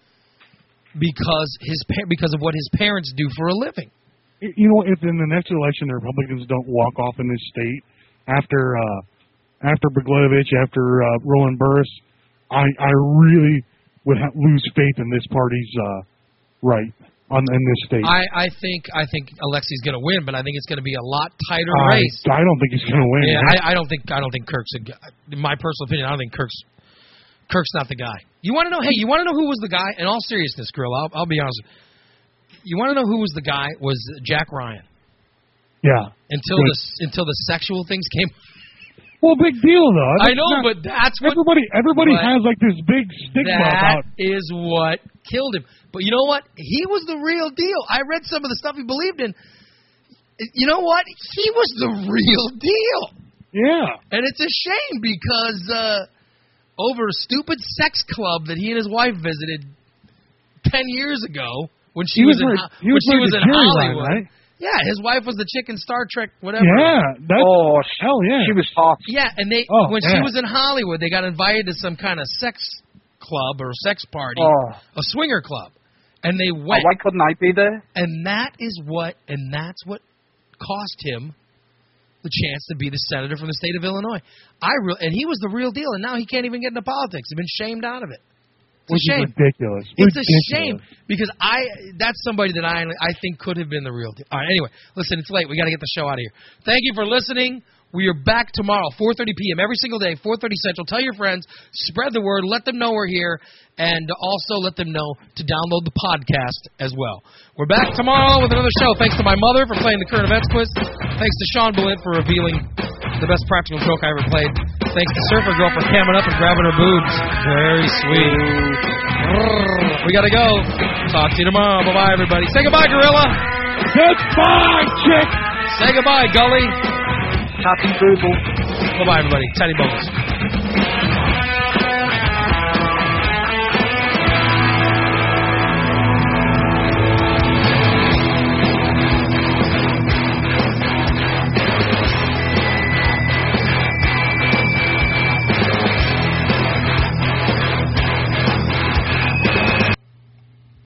because his pa- because of what his parents do for a living. You know, if in the next election the Republicans don't walk off in this state after uh, after Blagojevich, after uh, Roland Burris, I I really would ha- lose faith in this party's uh, right on in this state. I, I think I think Alexi's going to win, but I think it's going to be a lot tighter I, race. I don't think he's going to win. Yeah, man. I, I don't think I don't think Kirk's a guy. In my personal opinion, I don't think Kirk's Kirk's not the guy. You want to know? Hey, you want to know who was the guy? In all seriousness, Grill, I'll, I'll be honest with you. You want to know who was the guy? Was Jack Ryan. Yeah. Until Good. the until the sexual things came. Well, big deal though. I That's know, not- but that's what everybody everybody but has like this big stigma that about. is what killed him. But you know what? He was the real deal. I read some of the stuff he believed in. You know what? He was the real deal. Yeah. And it's a shame because uh, over a stupid sex club that he and his wife visited ten years ago when she He was, was in married- Ho- he was when she married was to in Jerry Ryan, Hollywood. right? Yeah, his wife was the chick in Star Trek, whatever. Yeah. That's, Oh, hell yeah. she was hot. Yeah, and they Oh, when she yeah. was in Hollywood, they got invited to some kind of sex club or sex party, Oh. a swinger club, and they Oh, went. why couldn't I be there? And that is what, and that's what cost him the chance to be the senator from the state of Illinois. I re- and he was the real deal, and now he can't even get into politics. He's been shamed out of it. It's Which a shame. is ridiculous. It's ridiculous. a shame because I that's somebody that I I think could have been the real deal. All right, anyway, listen, it's late. We got to get the show out of here. Thank you for listening. We are back tomorrow, four thirty p.m. every single day, four thirty Central. Tell your friends, spread the word, let them know we're here, and also let them know to download the podcast as well. We're back tomorrow with another show. Thanks to my mother for playing the current events quiz. Thanks to Sean Bullitt for revealing the best practical joke I ever played. Thanks to Surfer Girl for camming up and grabbing her boobs. Very sweet. We gotta go. Talk to you tomorrow. Bye-bye, everybody. Say goodbye, Gorilla. Goodbye, chick. Say goodbye, Gully. Happy Google. Bye-bye, everybody. Teddy Bones.